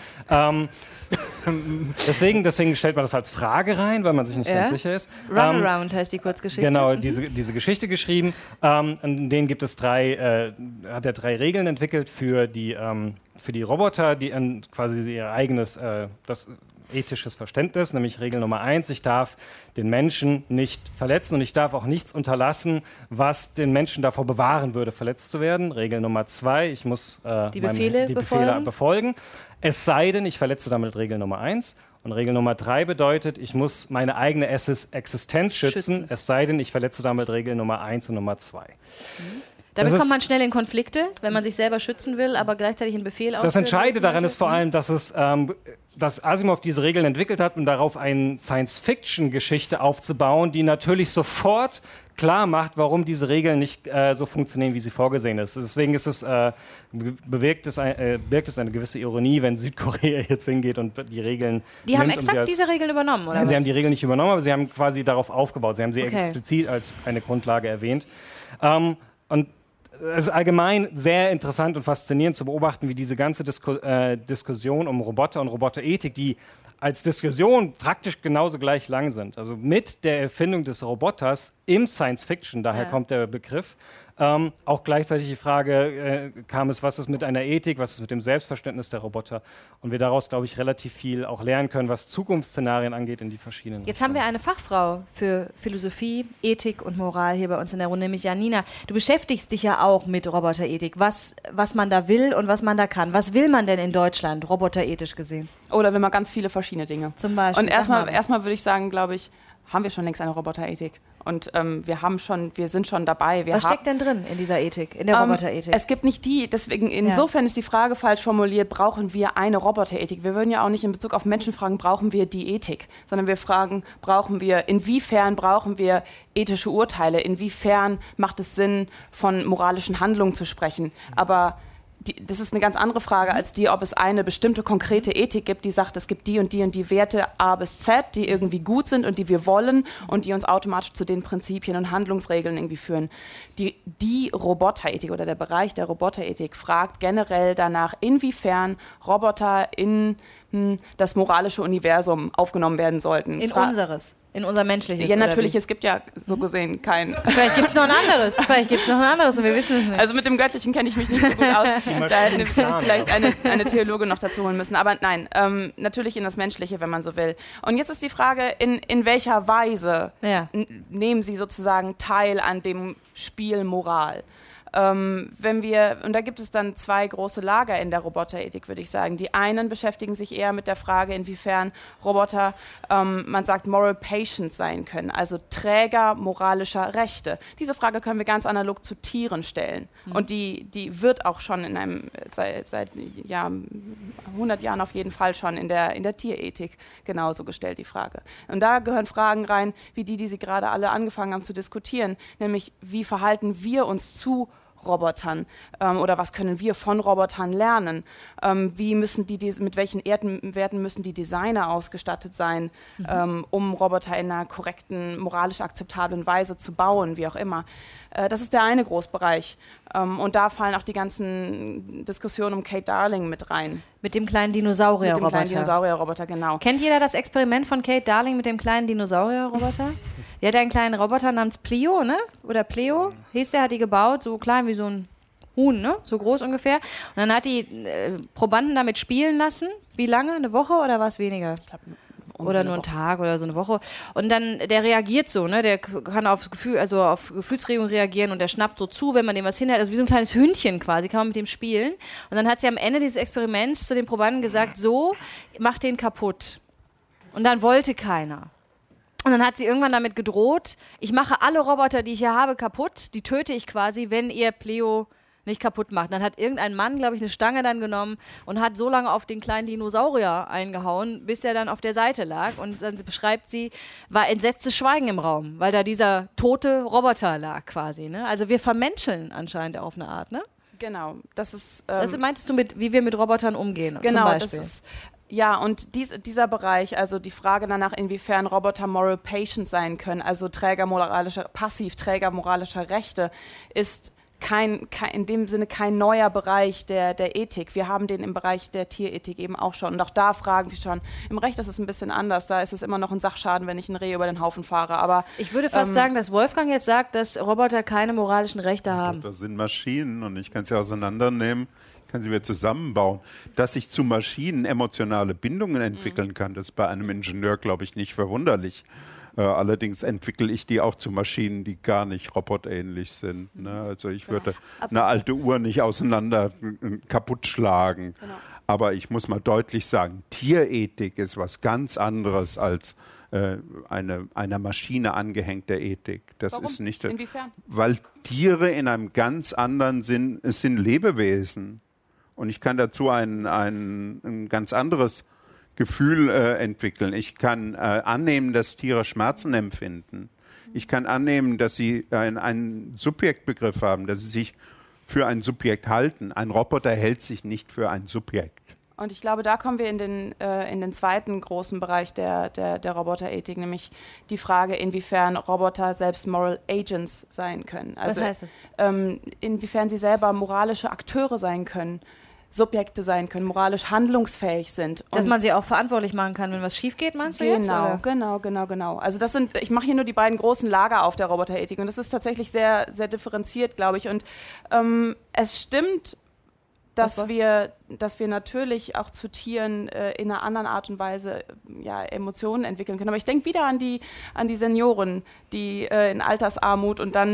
Deswegen stellt man das als Frage rein, weil man sich nicht ganz sicher ist. Runaround heißt die Kurzgeschichte. Genau, diese Geschichte geschrieben. In denen gibt es hat er 3 Regeln entwickelt für die Roboter, die quasi ihr eigenes ethisches Verständnis, nämlich Regel Nummer 1, ich darf den Menschen nicht verletzen und ich darf auch nichts unterlassen, was den Menschen davor bewahren würde, verletzt zu werden. Regel Nummer 2, ich muss die Befehle befolgen. Es sei denn, ich verletze damit Regel Nummer 1. Und Regel Nummer 3 bedeutet, ich muss meine eigene Existenz schützen, es sei denn, ich verletze damit Regel Nummer 1 und Nummer 2. Damit kommt man schnell in Konflikte, wenn man sich selber schützen will, aber gleichzeitig einen Befehl ausführen. Das Entscheidende daran ist vor allem, dass Asimov diese Regeln entwickelt hat, um darauf eine Science-Fiction-Geschichte aufzubauen, die natürlich sofort klar macht, warum diese Regeln nicht so funktionieren, wie sie vorgesehen ist. Deswegen birgt es eine gewisse Ironie, wenn Südkorea jetzt hingeht und die Regeln Die haben exakt diese Regeln übernommen, oder Nein, was? sie haben die Regeln nicht übernommen, aber sie haben quasi darauf aufgebaut. Sie haben sie explizit als eine Grundlage erwähnt. Und es ist allgemein sehr interessant und faszinierend zu beobachten, wie diese ganze Diskussion um Roboter und Roboterethik, die als Diskussion praktisch genauso gleich lang sind. Also mit der Erfindung des Roboters im Science-Fiction, daher kommt der Begriff, auch gleichzeitig die Frage kam es, was ist mit einer Ethik, was ist mit dem Selbstverständnis der Roboter und wir daraus, glaube ich, relativ viel auch lernen können, was Zukunftsszenarien angeht in die verschiedenen Jetzt haben wir eine Fachfrau für Philosophie, Ethik und Moral hier bei uns in der Runde, nämlich Janina. Du beschäftigst dich ja auch mit Roboterethik, was man da will und was man da kann. Was will man denn in Deutschland, roboterethisch gesehen? Oder will man ganz viele verschiedene Dinge. Zum Beispiel. Und erstmal würde ich sagen, glaube ich, haben wir schon längst eine Roboterethik. Und wir sind schon dabei. Was steckt denn drin in dieser Ethik, in der Roboterethik? Es gibt nicht deswegen insofern ist die Frage falsch formuliert, brauchen wir eine Roboterethik? Wir würden ja auch nicht in Bezug auf Menschen fragen, brauchen wir die Ethik? Sondern wir fragen, inwiefern brauchen wir ethische Urteile? Inwiefern macht es Sinn, von moralischen Handlungen zu sprechen? Aber das ist eine ganz andere Frage als die, ob es eine bestimmte konkrete Ethik gibt, die sagt, es gibt die und die Werte A bis Z, die irgendwie gut sind und die wir wollen und die uns automatisch zu den Prinzipien und Handlungsregeln irgendwie führen. Die Roboterethik oder der Bereich der Roboterethik fragt generell danach, inwiefern Roboter in das moralische Universum aufgenommen werden sollten. In unser menschliches. Ja, natürlich, es gibt ja so gesehen kein... Vielleicht gibt es noch ein anderes. Und wir wissen es nicht. Also mit dem Göttlichen kenne ich mich nicht so gut aus. Da hätten wir vielleicht eine Theologin noch dazu holen müssen. Aber nein, natürlich in das Menschliche, wenn man so will. Und jetzt ist die Frage, in welcher Weise nehmen Sie sozusagen teil an dem Spiel Moral? Und da gibt es dann 2 große Lager in der Roboterethik, würde ich sagen. Die einen beschäftigen sich eher mit der Frage, inwiefern Roboter, man sagt, moral patients sein können, also Träger moralischer Rechte. Diese Frage können wir ganz analog zu Tieren stellen. Und die wird auch schon seit 100 Jahren auf jeden Fall schon in der Tierethik genauso gestellt, die Frage. Und da gehören Fragen rein, wie die Sie gerade alle angefangen haben zu diskutieren, nämlich wie verhalten wir uns zu Robotern oder was können wir von Robotern lernen? Mit welchen Werten müssen die Designer ausgestattet sein, um Roboter in einer korrekten, moralisch akzeptablen Weise zu bauen, wie auch immer. Das ist der eine Großbereich. Und da fallen auch die ganzen Diskussionen um Kate Darling mit rein. Mit dem kleinen Dinosaurierroboter. Mit dem kleinen Dinosaurierroboter, genau. Kennt jeder das Experiment von Kate Darling mit dem kleinen Dinosaurierroboter? Die hat einen kleinen Roboter namens Pleo, ne? Oder Pleo hieß der, hat die gebaut, so klein wie so ein Huhn, ne? So groß ungefähr. Und dann hat die Probanden damit spielen lassen. Wie lange? Eine Woche oder war es weniger? Ich glaub, oder nur einen Tag oder so eine Woche. Und dann, der reagiert so, ne? Der kann auf Gefühlsregung reagieren und der schnappt so zu, wenn man dem was hinhält. Also wie so ein kleines Hündchen quasi, kann man mit dem spielen. Und dann hat sie am Ende dieses Experiments zu den Probanden gesagt, so, mach den kaputt. Und dann wollte keiner. Und dann hat sie irgendwann damit gedroht, ich mache alle Roboter, die ich hier habe, kaputt. Die töte ich quasi, wenn ihr Pleo nicht kaputt macht. Dann hat irgendein Mann, glaube ich, eine Stange dann genommen und hat so lange auf den kleinen Dinosaurier eingehauen, bis er dann auf der Seite lag. Und dann beschreibt sie, war entsetztes Schweigen im Raum, weil da dieser tote Roboter lag quasi. Ne? Also wir vermenscheln anscheinend auf eine Art, ne? Genau. Das ist. Das meintest du mit, wie wir mit Robotern umgehen? Genau, zum Beispiel. das ist. Ja, und dieser Bereich, also die Frage danach, inwiefern Roboter moral patient sein können, also passiv Träger moralischer Rechte, ist in dem Sinne kein neuer Bereich der Ethik. Wir haben den im Bereich der Tierethik eben auch schon. Und auch da fragen wir schon. Im Recht ist es ein bisschen anders. Da ist es immer noch ein Sachschaden, wenn ich ein Reh über den Haufen fahre. Aber ich würde fast sagen, dass Wolfgang jetzt sagt, dass Roboter keine moralischen Rechte haben. Das sind Maschinen und ich kann sie auseinandernehmen, kann sie wieder zusammenbauen. Dass ich zu Maschinen emotionale Bindungen entwickeln kann, das ist bei einem Ingenieur, glaube ich, nicht verwunderlich. Allerdings entwickle ich die auch zu Maschinen, die gar nicht robotähnlich sind. Ne? Also ich würde eine alte Uhr nicht kaputt schlagen. Genau. Aber ich muss mal deutlich sagen, Tierethik ist was ganz anderes als einer Maschine angehängte Ethik. Das Warum? ist nicht. Inwiefern? Weil Tiere in einem ganz anderen Sinn, es sind Lebewesen. Und ich kann dazu ein ganz anderes Gefühl entwickeln. Ich kann annehmen, dass Tiere Schmerzen empfinden. Ich kann annehmen, dass sie einen Subjektbegriff haben, dass sie sich für ein Subjekt halten. Ein Roboter hält sich nicht für ein Subjekt. Und ich glaube, da kommen wir in den zweiten großen Bereich der Roboterethik, nämlich die Frage, inwiefern Roboter selbst Moral Agents sein können. Also, was heißt das? Inwiefern sie selber moralische Akteure sein können, Subjekte sein können, moralisch handlungsfähig sind. Dass man sie auch verantwortlich machen kann, wenn was schief geht, meinst du jetzt? Genau. Also ich mache hier nur die beiden großen Lager auf der Roboterethik und das ist tatsächlich sehr, sehr differenziert, glaube ich. Und es stimmt, dass wir natürlich auch zu Tieren in einer anderen Art und Weise Emotionen entwickeln können. Aber ich denke wieder an die Senioren, die in Altersarmut und dann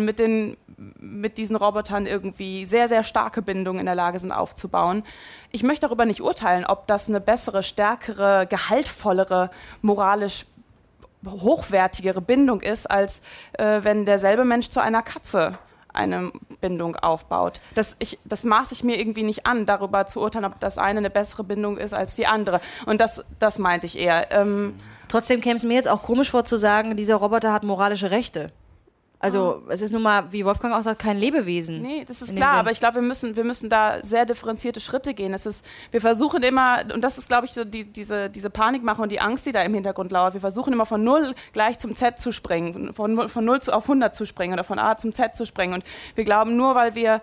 mit diesen Robotern irgendwie sehr, sehr starke Bindungen in der Lage sind aufzubauen. Ich möchte darüber nicht urteilen, ob das eine bessere, stärkere, gehaltvollere, moralisch hochwertigere Bindung ist, als wenn derselbe Mensch zu einer Katze eine Bindung aufbaut. Das maße ich mir irgendwie nicht an, darüber zu urteilen, ob das eine bessere Bindung ist als die andere. Und das meinte ich eher. Trotzdem käme es mir jetzt auch komisch vor zu sagen, dieser Roboter hat moralische Rechte. Also es ist nun mal, wie Wolfgang auch sagt, kein Lebewesen. Nee, das ist klar, aber ich glaube, wir müssen da sehr differenzierte Schritte gehen. Wir versuchen immer, und das ist, glaube ich, so diese Panikmache und die Angst, die da im Hintergrund lauert, wir versuchen immer von 0 gleich zum Z zu springen, von 0 auf 100 zu springen oder von A zum Z zu springen. Und wir glauben, nur weil wir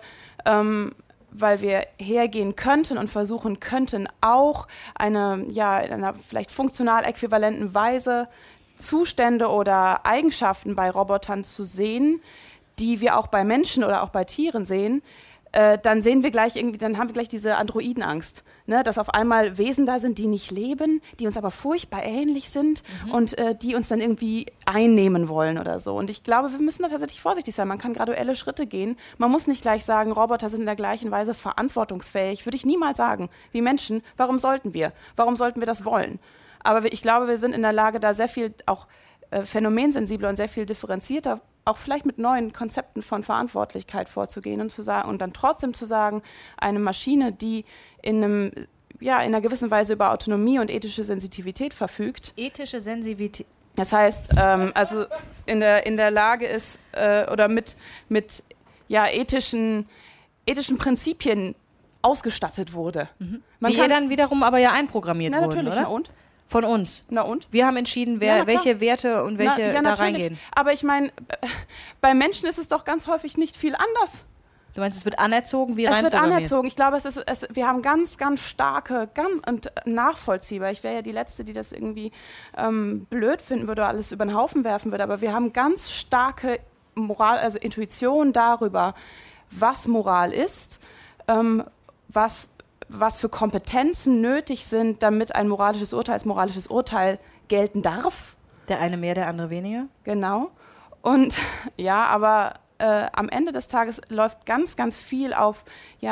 hergehen könnten und versuchen könnten, auch in einer vielleicht funktional äquivalenten Weise Zustände oder Eigenschaften bei Robotern zu sehen, die wir auch bei Menschen oder auch bei Tieren sehen, dann haben wir gleich diese Androidenangst, ne? Dass auf einmal Wesen da sind, die nicht leben, die uns aber furchtbar ähnlich sind und die uns dann irgendwie einnehmen wollen oder so. Und ich glaube, wir müssen da tatsächlich vorsichtig sein. Man kann graduelle Schritte gehen. Man muss nicht gleich sagen, Roboter sind in der gleichen Weise verantwortungsfähig. Würde ich niemals sagen. Wie Menschen, warum sollten wir? Warum sollten wir das wollen? Aber ich glaube, wir sind in der Lage, da sehr viel auch phänomensensibler und sehr viel differenzierter, auch vielleicht mit neuen Konzepten von Verantwortlichkeit vorzugehen und dann trotzdem zu sagen, eine Maschine, die in einer gewissen Weise über Autonomie und ethische Sensitivität verfügt. Ethische Sensitivität. Das heißt, also in der Lage ist oder mit ethischen Prinzipien ausgestattet wurde. Die dann wiederum aber einprogrammiert wurden, natürlich, oder? Na und? Von uns. Na und? Wir haben entschieden, welche Werte und welche da reingehen. Aber ich meine, bei Menschen ist es doch ganz häufig nicht viel anders. Du meinst, es wird anerzogen wie Es wird reinprogrammiert? anerzogen. Ich glaube, wir haben ganz, ganz starke und nachvollziehbar. Ich wäre ja die Letzte, die das irgendwie blöd finden würde, alles über den Haufen werfen würde. Aber wir haben ganz starke Moral, also Intuition darüber, was Moral ist, was für Kompetenzen nötig sind, damit ein moralisches Urteil als moralisches Urteil gelten darf. Der eine mehr, der andere weniger. Genau. Und ja, aber am Ende des Tages läuft ganz, ganz viel auf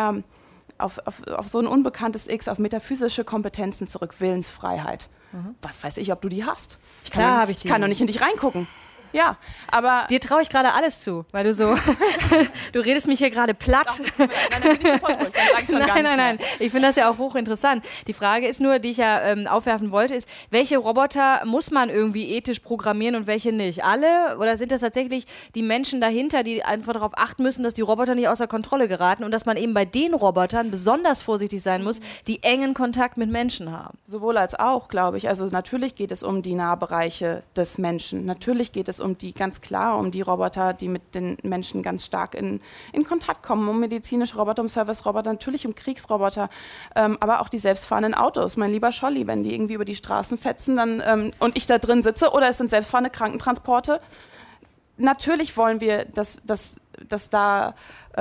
so ein unbekanntes X, auf metaphysische Kompetenzen zurück, Willensfreiheit. Was weiß ich, ob du die hast? Ich kann doch nicht in dich reingucken. Ja, aber... Dir traue ich gerade alles zu, weil du so... du redest mich hier gerade platt. Nein, dann bin ich sofort ruhig. Dann sag ich schon gar nichts Nein. mehr. Ich finde das ja auch hochinteressant. Die Frage ist nur, die ich ja aufwerfen wollte, ist, welche Roboter muss man irgendwie ethisch programmieren und welche nicht? Alle? Oder sind das tatsächlich die Menschen dahinter, die einfach darauf achten müssen, dass die Roboter nicht außer Kontrolle geraten und dass man eben bei den Robotern besonders vorsichtig sein muss, die engen Kontakt mit Menschen haben? Sowohl als auch, glaube ich. Also natürlich geht es um die Nahbereiche des Menschen. Natürlich geht es um die Roboter, die mit den Menschen ganz stark in Kontakt kommen, um medizinische Roboter, um Service-Roboter, natürlich um Kriegsroboter, aber auch die selbstfahrenden Autos. Mein lieber Scholli, wenn die irgendwie über die Straßen fetzen dann, und ich da drin sitze, oder es sind selbstfahrende Krankentransporte, natürlich wollen wir, dass da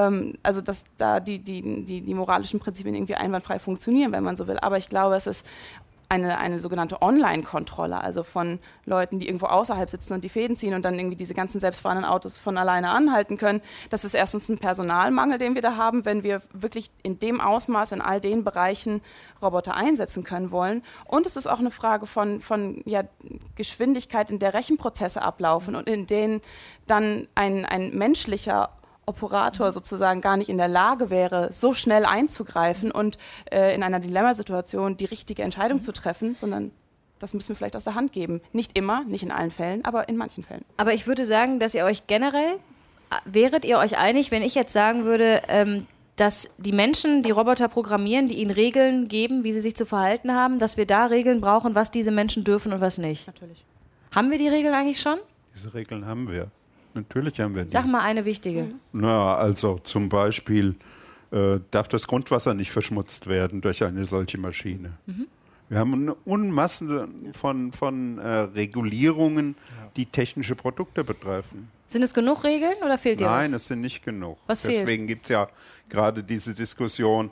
die moralischen Prinzipien irgendwie einwandfrei funktionieren, wenn man so will. Aber ich glaube, es ist eine sogenannte Online-Kontrolle, also von Leuten, die irgendwo außerhalb sitzen und die Fäden ziehen und dann irgendwie diese ganzen selbstfahrenden Autos von alleine anhalten können. Das ist erstens ein Personalmangel, den wir da haben, wenn wir wirklich in dem Ausmaß in all den Bereichen Roboter einsetzen können wollen. Und es ist auch eine Frage von Geschwindigkeit, in der Rechenprozesse ablaufen und in denen dann ein menschlicher Operator sozusagen gar nicht in der Lage wäre, so schnell einzugreifen und in einer Dilemmasituation die richtige Entscheidung zu treffen, sondern das müssen wir vielleicht aus der Hand geben. Nicht immer, nicht in allen Fällen, aber in manchen Fällen. Aber ich würde sagen, dass ihr euch generell, wäret ihr euch einig, wenn ich jetzt sagen würde, dass die Menschen, die Roboter programmieren, die ihnen Regeln geben, wie sie sich zu verhalten haben, dass wir da Regeln brauchen, was diese Menschen dürfen und was nicht? Natürlich. Haben wir die Regeln eigentlich schon? Diese Regeln haben wir. Natürlich haben wir die. Sag mal eine wichtige. Na, also zum Beispiel darf das Grundwasser nicht verschmutzt werden durch eine solche Maschine. Wir haben eine Unmasse von Regulierungen, die technische Produkte betreffen. Sind es genug Regeln oder fehlt dir was? Nein, es sind nicht genug. Was fehlt? Deswegen gibt es ja gerade diese Diskussion,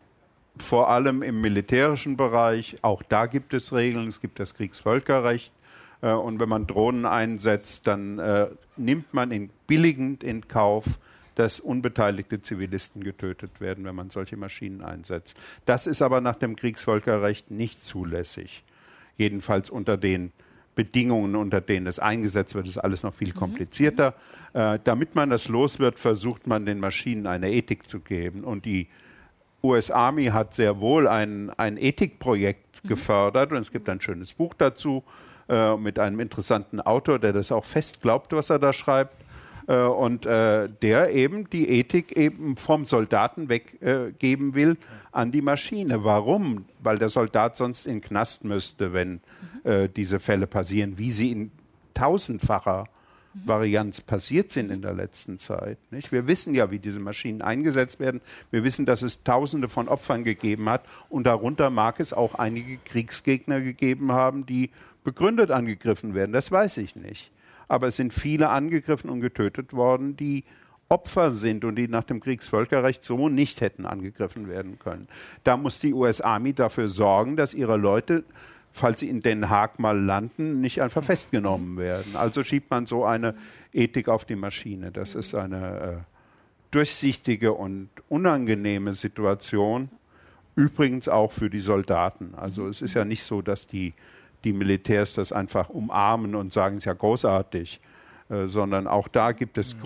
vor allem im militärischen Bereich. Auch da gibt es Regeln. Es gibt das Kriegsvölkerrecht. Und wenn man Drohnen einsetzt, dann nimmt man billigend in Kauf, dass unbeteiligte Zivilisten getötet werden, wenn man solche Maschinen einsetzt. Das ist aber nach dem Kriegsvölkerrecht nicht zulässig. Jedenfalls unter den Bedingungen, unter denen es eingesetzt wird, ist alles noch viel komplizierter. Damit man das los wird, versucht man den Maschinen eine Ethik zu geben. Und die US Army hat sehr wohl ein Ethikprojekt gefördert und es gibt ein schönes Buch dazu, mit einem interessanten Autor, der das auch fest glaubt, was er da schreibt, und der eben die Ethik eben vom Soldaten weggeben will an die Maschine. Warum? Weil der Soldat sonst in den Knast müsste, wenn diese Fälle passieren, wie sie in tausendfacher Varianz passiert sind in der letzten Zeit. Nicht? Wir wissen ja, wie diese Maschinen eingesetzt werden. Wir wissen, dass es Tausende von Opfern gegeben hat und darunter mag es auch einige Kriegsgegner gegeben haben, die begründet angegriffen werden. Das weiß ich nicht. Aber es sind viele angegriffen und getötet worden, die Opfer sind und die nach dem Kriegsvölkerrecht so nicht hätten angegriffen werden können. Da muss die US Army dafür sorgen, dass ihre Leute, falls sie in Den Haag mal landen, nicht einfach festgenommen werden. Also schiebt man so eine Ethik auf die Maschine. Das ist eine durchsichtige und unangenehme Situation. Übrigens auch für die Soldaten. Also es ist ja nicht so, dass die Militärs das einfach umarmen und sagen, es ist ja großartig, sondern auch da gibt es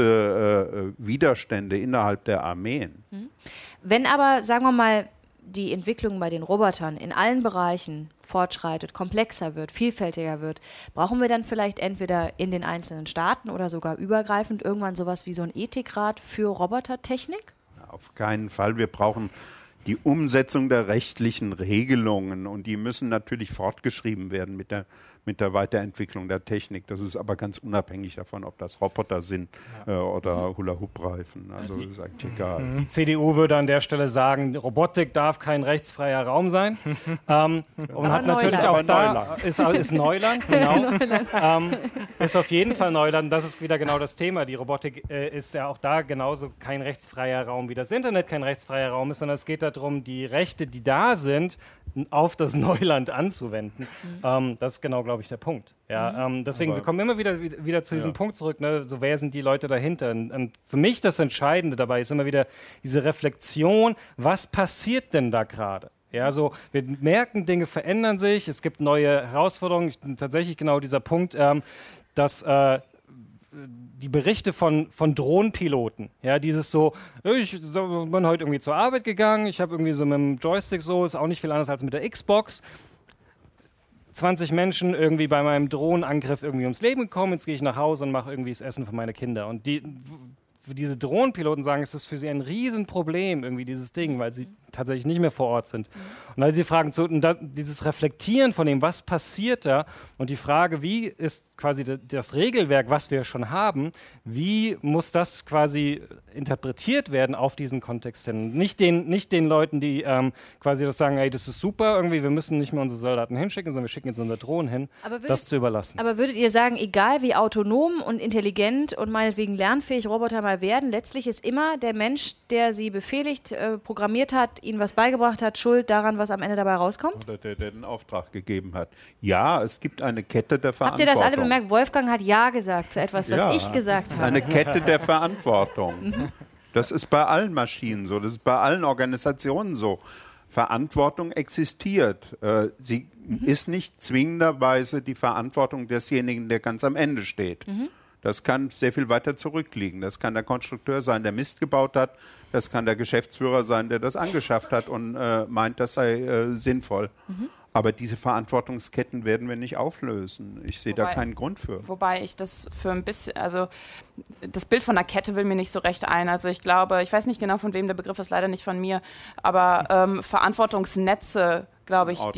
große Widerstände innerhalb der Armeen. Wenn aber, sagen wir mal, die Entwicklung bei den Robotern in allen Bereichen fortschreitet, komplexer wird, vielfältiger wird, brauchen wir dann vielleicht entweder in den einzelnen Staaten oder sogar übergreifend irgendwann sowas wie so ein Ethikrat für Robotertechnik? Auf keinen Fall. Wir brauchen die Umsetzung der rechtlichen Regelungen und die müssen natürlich fortgeschrieben werden mit mit der Weiterentwicklung der Technik. Das ist aber ganz unabhängig davon, ob das Roboter sind oder Hula-Hoop-Reifen. Also das ist eigentlich egal. Die CDU würde an der Stelle sagen, Robotik darf kein rechtsfreier Raum sein. Und hat natürlich auch da, ist Neuland, genau. Ist auf jeden Fall Neuland. Das ist wieder genau das Thema. Die Robotik ist ja auch da genauso kein rechtsfreier Raum, wie das Internet kein rechtsfreier Raum ist, sondern es geht darum, die Rechte, die da sind, auf das Neuland anzuwenden. Das ist genau, glaube ich, der Punkt. Ja, deswegen, wir kommen immer wieder zu diesem Punkt zurück, ne? So, wer sind die Leute dahinter? Und für mich das Entscheidende dabei ist immer wieder diese Reflexion, was passiert denn da gerade? Ja, so, wir merken, Dinge verändern sich, es gibt neue Herausforderungen. Tatsächlich genau dieser Punkt, dass die Berichte von Drohnenpiloten, ja, dieses so, ich bin heute irgendwie zur Arbeit gegangen, ich habe irgendwie so mit dem Joystick so, ist auch nicht viel anders als mit der Xbox, 20 Menschen irgendwie bei meinem Drohnenangriff irgendwie ums Leben gekommen, jetzt gehe ich nach Hause und mache irgendwie das Essen für meine Kinder. Und diese Drohnenpiloten sagen, es ist für sie ein Riesenproblem, irgendwie dieses Ding, weil sie tatsächlich nicht mehr vor Ort sind. Und weil sie fragen, dieses Reflektieren von dem, was passiert da und die Frage, wie ist quasi das Regelwerk, was wir schon haben, wie muss das quasi interpretiert werden auf diesen Kontext hin? Nicht den Leuten, die quasi das sagen, hey, das ist super, irgendwie, wir müssen nicht mehr unsere Soldaten hinschicken, sondern wir schicken jetzt unsere Drohnen hin, das zu überlassen. Aber würdet ihr sagen, egal wie autonom und intelligent und meinetwegen lernfähig Roboter mal werden, letztlich ist immer der Mensch, der sie befehligt, programmiert hat, ihnen was beigebracht hat, schuld daran, was am Ende dabei rauskommt? Oder der den Auftrag gegeben hat. Ja, es gibt eine Kette der Verantwortung. Habt ihr das alle bemerkt? Wolfgang hat Ja gesagt zu etwas, was ich gesagt habe. Eine Kette der Verantwortung. Das ist bei allen Maschinen so, das ist bei allen Organisationen so. Verantwortung existiert. Sie ist nicht zwingenderweise die Verantwortung desjenigen, der ganz am Ende steht. Das kann sehr viel weiter zurückliegen. Das kann der Konstrukteur sein, der Mist gebaut hat. Das kann der Geschäftsführer sein, der das angeschafft hat und meint, das sei sinnvoll. Aber diese Verantwortungsketten werden wir nicht auflösen. Ich sehe da keinen Grund für. Wobei ich das für ein bisschen, also das Bild von einer Kette will mir nicht so recht ein. Also ich glaube, ich weiß nicht genau, von wem der Begriff ist, leider nicht von mir, aber Verantwortungsnetze, glaube ich,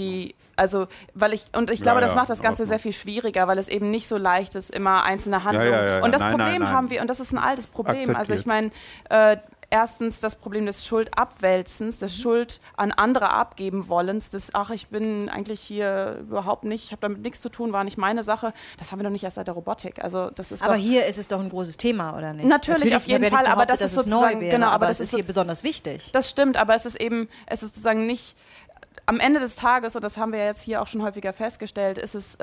ich glaube, das macht das Ganze sehr viel schwieriger, weil es eben nicht so leicht ist, immer einzelne Handlungen. Und das Problem haben wir, und das ist ein altes Problem. Akzeptiert. Also ich meine, erstens das Problem des Schuldabwälzens, des Schuld an andere abgeben wollens, des, ich bin eigentlich hier überhaupt nicht, ich habe damit nichts zu tun, war nicht meine Sache. Das haben wir doch nicht erst seit der Robotik. Also das ist aber hier ist es doch ein großes Thema, oder nicht? Natürlich auf jeden Fall, aber das ist sozusagen neu wäre, genau, aber das ist hier besonders wichtig. Das stimmt, aber es ist sozusagen nicht am Ende des Tages, und das haben wir jetzt hier auch schon häufiger festgestellt, ist es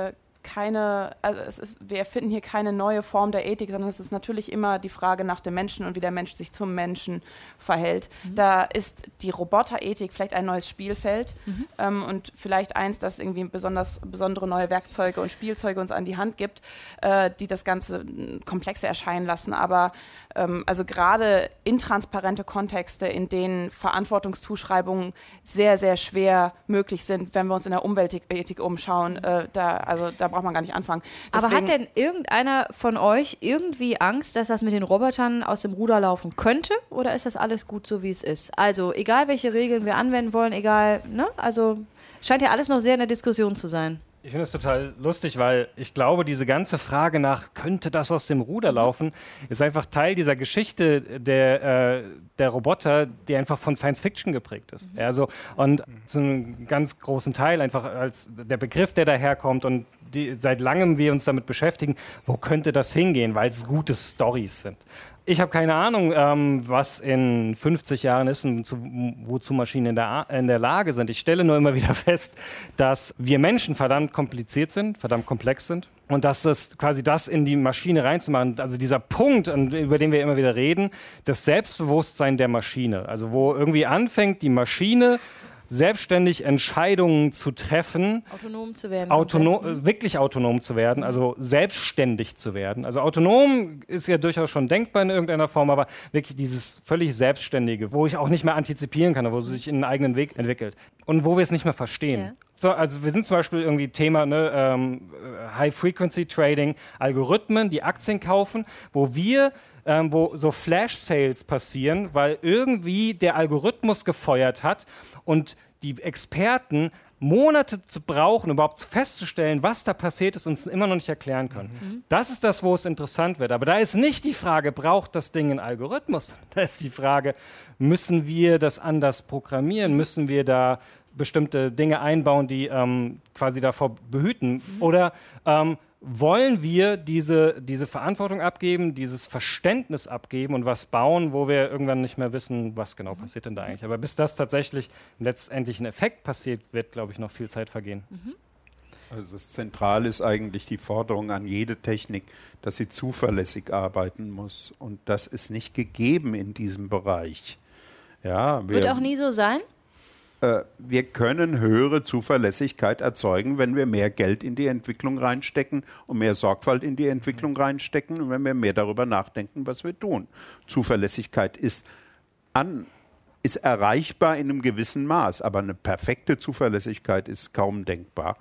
wir erfinden hier keine neue Form der Ethik, sondern es ist natürlich immer die Frage nach dem Menschen und wie der Mensch sich zum Menschen verhält. Da ist die Roboterethik vielleicht ein neues Spielfeld und vielleicht eins, das irgendwie besondere neue Werkzeuge und Spielzeuge uns an die Hand gibt, die das Ganze komplexer erscheinen lassen. Aber also gerade intransparente Kontexte, in denen Verantwortungszuschreibungen sehr, sehr schwer möglich sind, wenn wir uns in der Umweltethik umschauen, da braucht man gar nicht anfangen. Deswegen, aber hat denn irgendeiner von euch irgendwie Angst, dass das mit den Robotern aus dem Ruder laufen könnte? Oder ist das alles gut so, wie es ist? Also egal, welche Regeln wir anwenden wollen, egal, ne? Also scheint ja alles noch sehr in der Diskussion zu sein. Ich finde es total lustig, weil ich glaube, diese ganze Frage nach, könnte das aus dem Ruder laufen, ist einfach Teil dieser Geschichte der Roboter, die einfach von Science Fiction geprägt ist. Ja, so, und zu einem ganz großen Teil einfach als der Begriff, der daherkommt und seit langem wir uns damit beschäftigen, wo könnte das hingehen, weil es gute Storys sind. Ich habe keine Ahnung, was in 50 Jahren ist und wozu Maschinen in der Lage sind. Ich stelle nur immer wieder fest, dass wir Menschen verdammt kompliziert sind, verdammt komplex sind. Und dass es quasi das in die Maschine reinzumachen, also dieser Punkt, über den wir immer wieder reden, das Selbstbewusstsein der Maschine. Also wo irgendwie anfängt, die Maschine selbstständig Entscheidungen zu treffen. Autonom zu werden. Wirklich autonom zu werden, also selbstständig zu werden. Also autonom ist ja durchaus schon denkbar in irgendeiner Form, aber wirklich dieses völlig Selbstständige, wo ich auch nicht mehr antizipieren kann, wo sie sich in einen eigenen Weg entwickelt und wo wir es nicht mehr verstehen. Ja. So, also wir sind zum Beispiel irgendwie Thema High-Frequency-Trading, Algorithmen, die Aktien kaufen, wo so Flash-Sales passieren, weil irgendwie der Algorithmus gefeuert hat und die Experten Monate zu brauchen, überhaupt festzustellen, was da passiert ist und es immer noch nicht erklären können. Das ist das, wo es interessant wird. Aber da ist nicht die Frage, braucht das Ding einen Algorithmus? Da ist die Frage, müssen wir das anders programmieren? Müssen wir da bestimmte Dinge einbauen, die quasi davor behüten? Oder wollen wir diese Verantwortung abgeben, dieses Verständnis abgeben und was bauen, wo wir irgendwann nicht mehr wissen, was genau passiert denn da eigentlich? Aber bis das tatsächlich letztendlich ein Effekt passiert, wird, glaube ich, noch viel Zeit vergehen. Also das Zentrale ist eigentlich die Forderung an jede Technik, dass sie zuverlässig arbeiten muss. Und das ist nicht gegeben in diesem Bereich. Ja, Wird auch nie so sein? Wir können höhere Zuverlässigkeit erzeugen, wenn wir mehr Geld in die Entwicklung reinstecken und mehr Sorgfalt in die Entwicklung reinstecken und wenn wir mehr darüber nachdenken, was wir tun. Zuverlässigkeit ist erreichbar in einem gewissen Maß, aber eine perfekte Zuverlässigkeit ist kaum denkbar.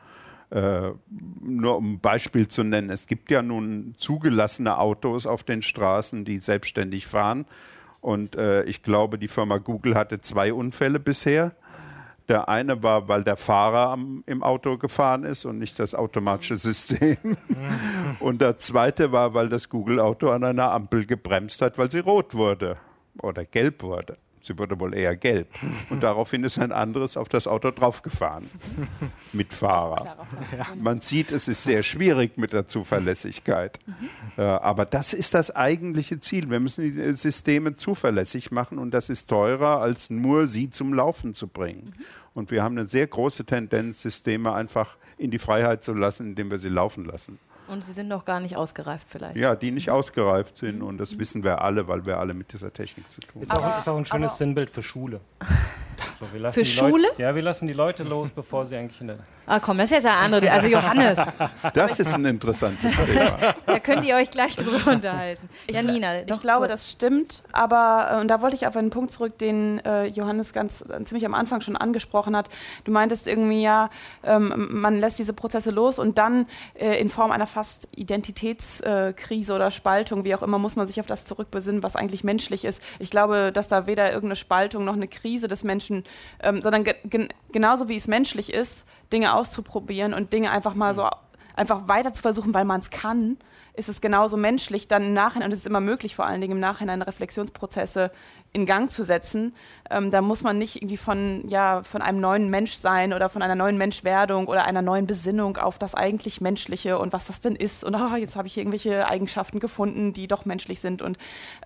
Nur um ein Beispiel zu nennen, es gibt ja nun zugelassene Autos auf den Straßen, die selbstständig fahren. Und ich glaube, die Firma Google hatte 2 Unfälle bisher. Der eine war, weil der Fahrer im Auto gefahren ist und nicht das automatische System. Und der zweite war, weil das Google-Auto an einer Ampel gebremst hat, weil sie rot wurde oder gelb wurde. Sie wurde wohl eher gelb. Und daraufhin ist ein anderes auf das Auto draufgefahren. Mit Fahrer. Man sieht, es ist sehr schwierig mit der Zuverlässigkeit. Aber das ist das eigentliche Ziel. Wir müssen die Systeme zuverlässig machen und das ist teurer, als nur sie zum Laufen zu bringen. Und wir haben eine sehr große Tendenz, Systeme einfach in die Freiheit zu lassen, indem wir sie laufen lassen. Und sie sind noch gar nicht ausgereift vielleicht. Ja, die nicht ausgereift sind und das wissen wir alle, weil wir alle mit dieser Technik zu tun haben. Ist auch ein schönes Sinnbild für Schule. So, für Schule? Ja, wir lassen die Leute los, bevor sie eigentlich in der... Ah komm, das ist jetzt eine andere, also Johannes. Das ist ein interessantes Thema. Da könnt ihr euch gleich drüber unterhalten. Janina, ich glaube, das stimmt, aber und da wollte ich auf einen Punkt zurück, den Johannes ziemlich am Anfang schon angesprochen hat. Du meintest irgendwie, ja, man lässt diese Prozesse los und dann in Form einer fast Identitätskrise oder Spaltung, wie auch immer, muss man sich auf das zurückbesinnen, was eigentlich menschlich ist. Ich glaube, dass da weder irgendeine Spaltung noch eine Krise des Menschen, sondern genauso wie es menschlich ist, Dinge auszuprobieren und Dinge einfach mal so einfach weiter zu versuchen, weil man es kann, ist es genauso menschlich, dann im Nachhinein, und es ist immer möglich, vor allen Dingen im Nachhinein Reflexionsprozesse in Gang zu setzen. Da muss man nicht irgendwie von einem neuen Menschsein oder von einer neuen Menschwerdung oder einer neuen Besinnung auf das eigentlich Menschliche und was das denn ist. Und jetzt habe ich hier irgendwelche Eigenschaften gefunden, die doch menschlich sind. Und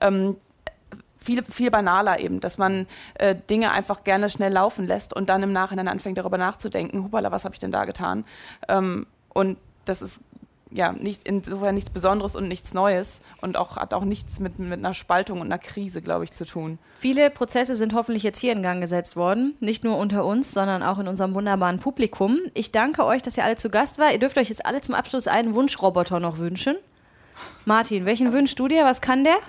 viel banaler eben, dass man Dinge einfach gerne schnell laufen lässt und dann im Nachhinein anfängt, darüber nachzudenken, hupala, was habe ich denn da getan? Und das ist ja insofern nichts Besonderes und nichts Neues und hat auch nichts mit einer Spaltung und einer Krise, glaube ich, zu tun. Viele Prozesse sind hoffentlich jetzt hier in Gang gesetzt worden, nicht nur unter uns, sondern auch in unserem wunderbaren Publikum. Ich danke euch, dass ihr alle zu Gast wart. Ihr dürft euch jetzt alle zum Abschluss einen Wunschroboter noch wünschen. Martin, welchen wünschst du dir? Was kann der?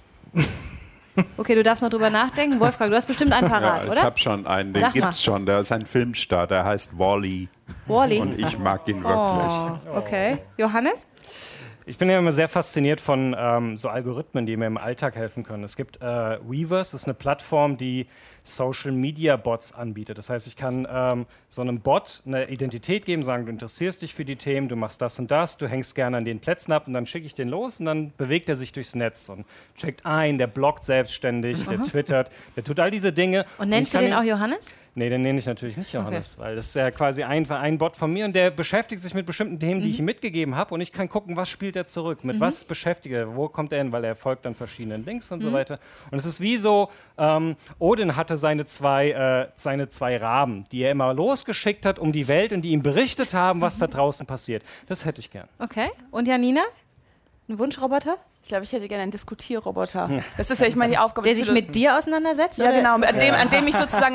Okay, du darfst noch drüber nachdenken. Wolfgang, du hast bestimmt einen parat, oder? Ich habe schon einen, den gibt es schon. Der ist ein Filmstar, der heißt Wall-E. Wall-E? Und ich mag ihn wirklich. Oh, okay. Johannes? Ich bin ja immer sehr fasziniert von so Algorithmen, die mir im Alltag helfen können. Es gibt Weavers, das ist eine Plattform, die Social-Media-Bots anbietet. Das heißt, ich kann so einem Bot eine Identität geben, sagen, du interessierst dich für die Themen, du machst das und das, du hängst gerne an den Plätzen ab und dann schicke ich den los und dann bewegt er sich durchs Netz und checkt ein, der bloggt selbstständig, der twittert, der tut all diese Dinge. Und nennst du den auch Johannes? Nee, den nenne ich natürlich nicht Johannes, weil das ist ja quasi ein Bot von mir und der beschäftigt sich mit bestimmten Themen, die ich ihm mitgegeben habe und ich kann gucken, was spielt er zurück, mit was beschäftigt er, wo kommt er hin, weil er folgt dann verschiedenen Links und so weiter. Und es ist wie so, Odin hatte seine zwei Raben, die er immer losgeschickt hat um die Welt und die ihm berichtet haben, was da draußen passiert. Das hätte ich gern. Okay. Und Janina? Ein Wunschroboter? Ich glaube, ich hätte gerne einen Diskutierroboter. Das ist ja, ich meine, die Aufgabe. Der sich mit dir auseinandersetzt? Ja, oder? Genau. An dem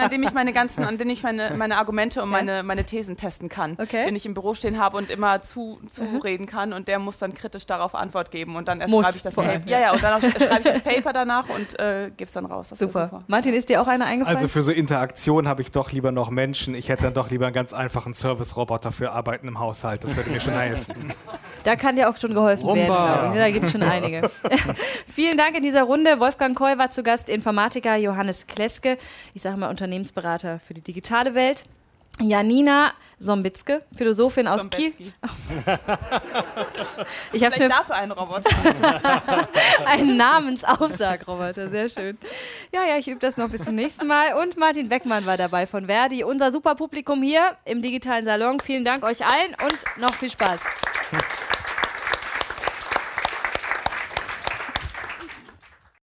ich meine Argumente und meine Thesen testen kann. Okay. Den ich im Büro stehen habe und immer zureden kann und der muss dann kritisch darauf Antwort geben und dann erst schreibe ich das Paper. Ja, und dann schreibe ich das Paper danach und gebe es dann raus. Das super. Martin, ist dir auch eine eingefallen? Also für so Interaktion habe ich doch lieber noch Menschen. Ich hätte dann doch lieber einen ganz einfachen Service-Roboter für Arbeiten im Haushalt. Das würde mir schon helfen. Da kann dir auch schon geholfen werden, glaube ich. Da gibt es schon einige. Vielen Dank in dieser Runde. Wolfgang Koll war zu Gast, Informatiker Johannes Kleske, ich sage mal Unternehmensberater für die digitale Welt. Janina Sombitzke, Philosophin aus Kiel. Ich habe mir dafür einen Roboter. einen Namensaufsagroboter, sehr schön. Ja, ich übe das noch bis zum nächsten Mal. Und Martin Beckmann war dabei von Verdi, unser super Publikum hier im digitalen Salon. Vielen Dank euch allen und noch viel Spaß.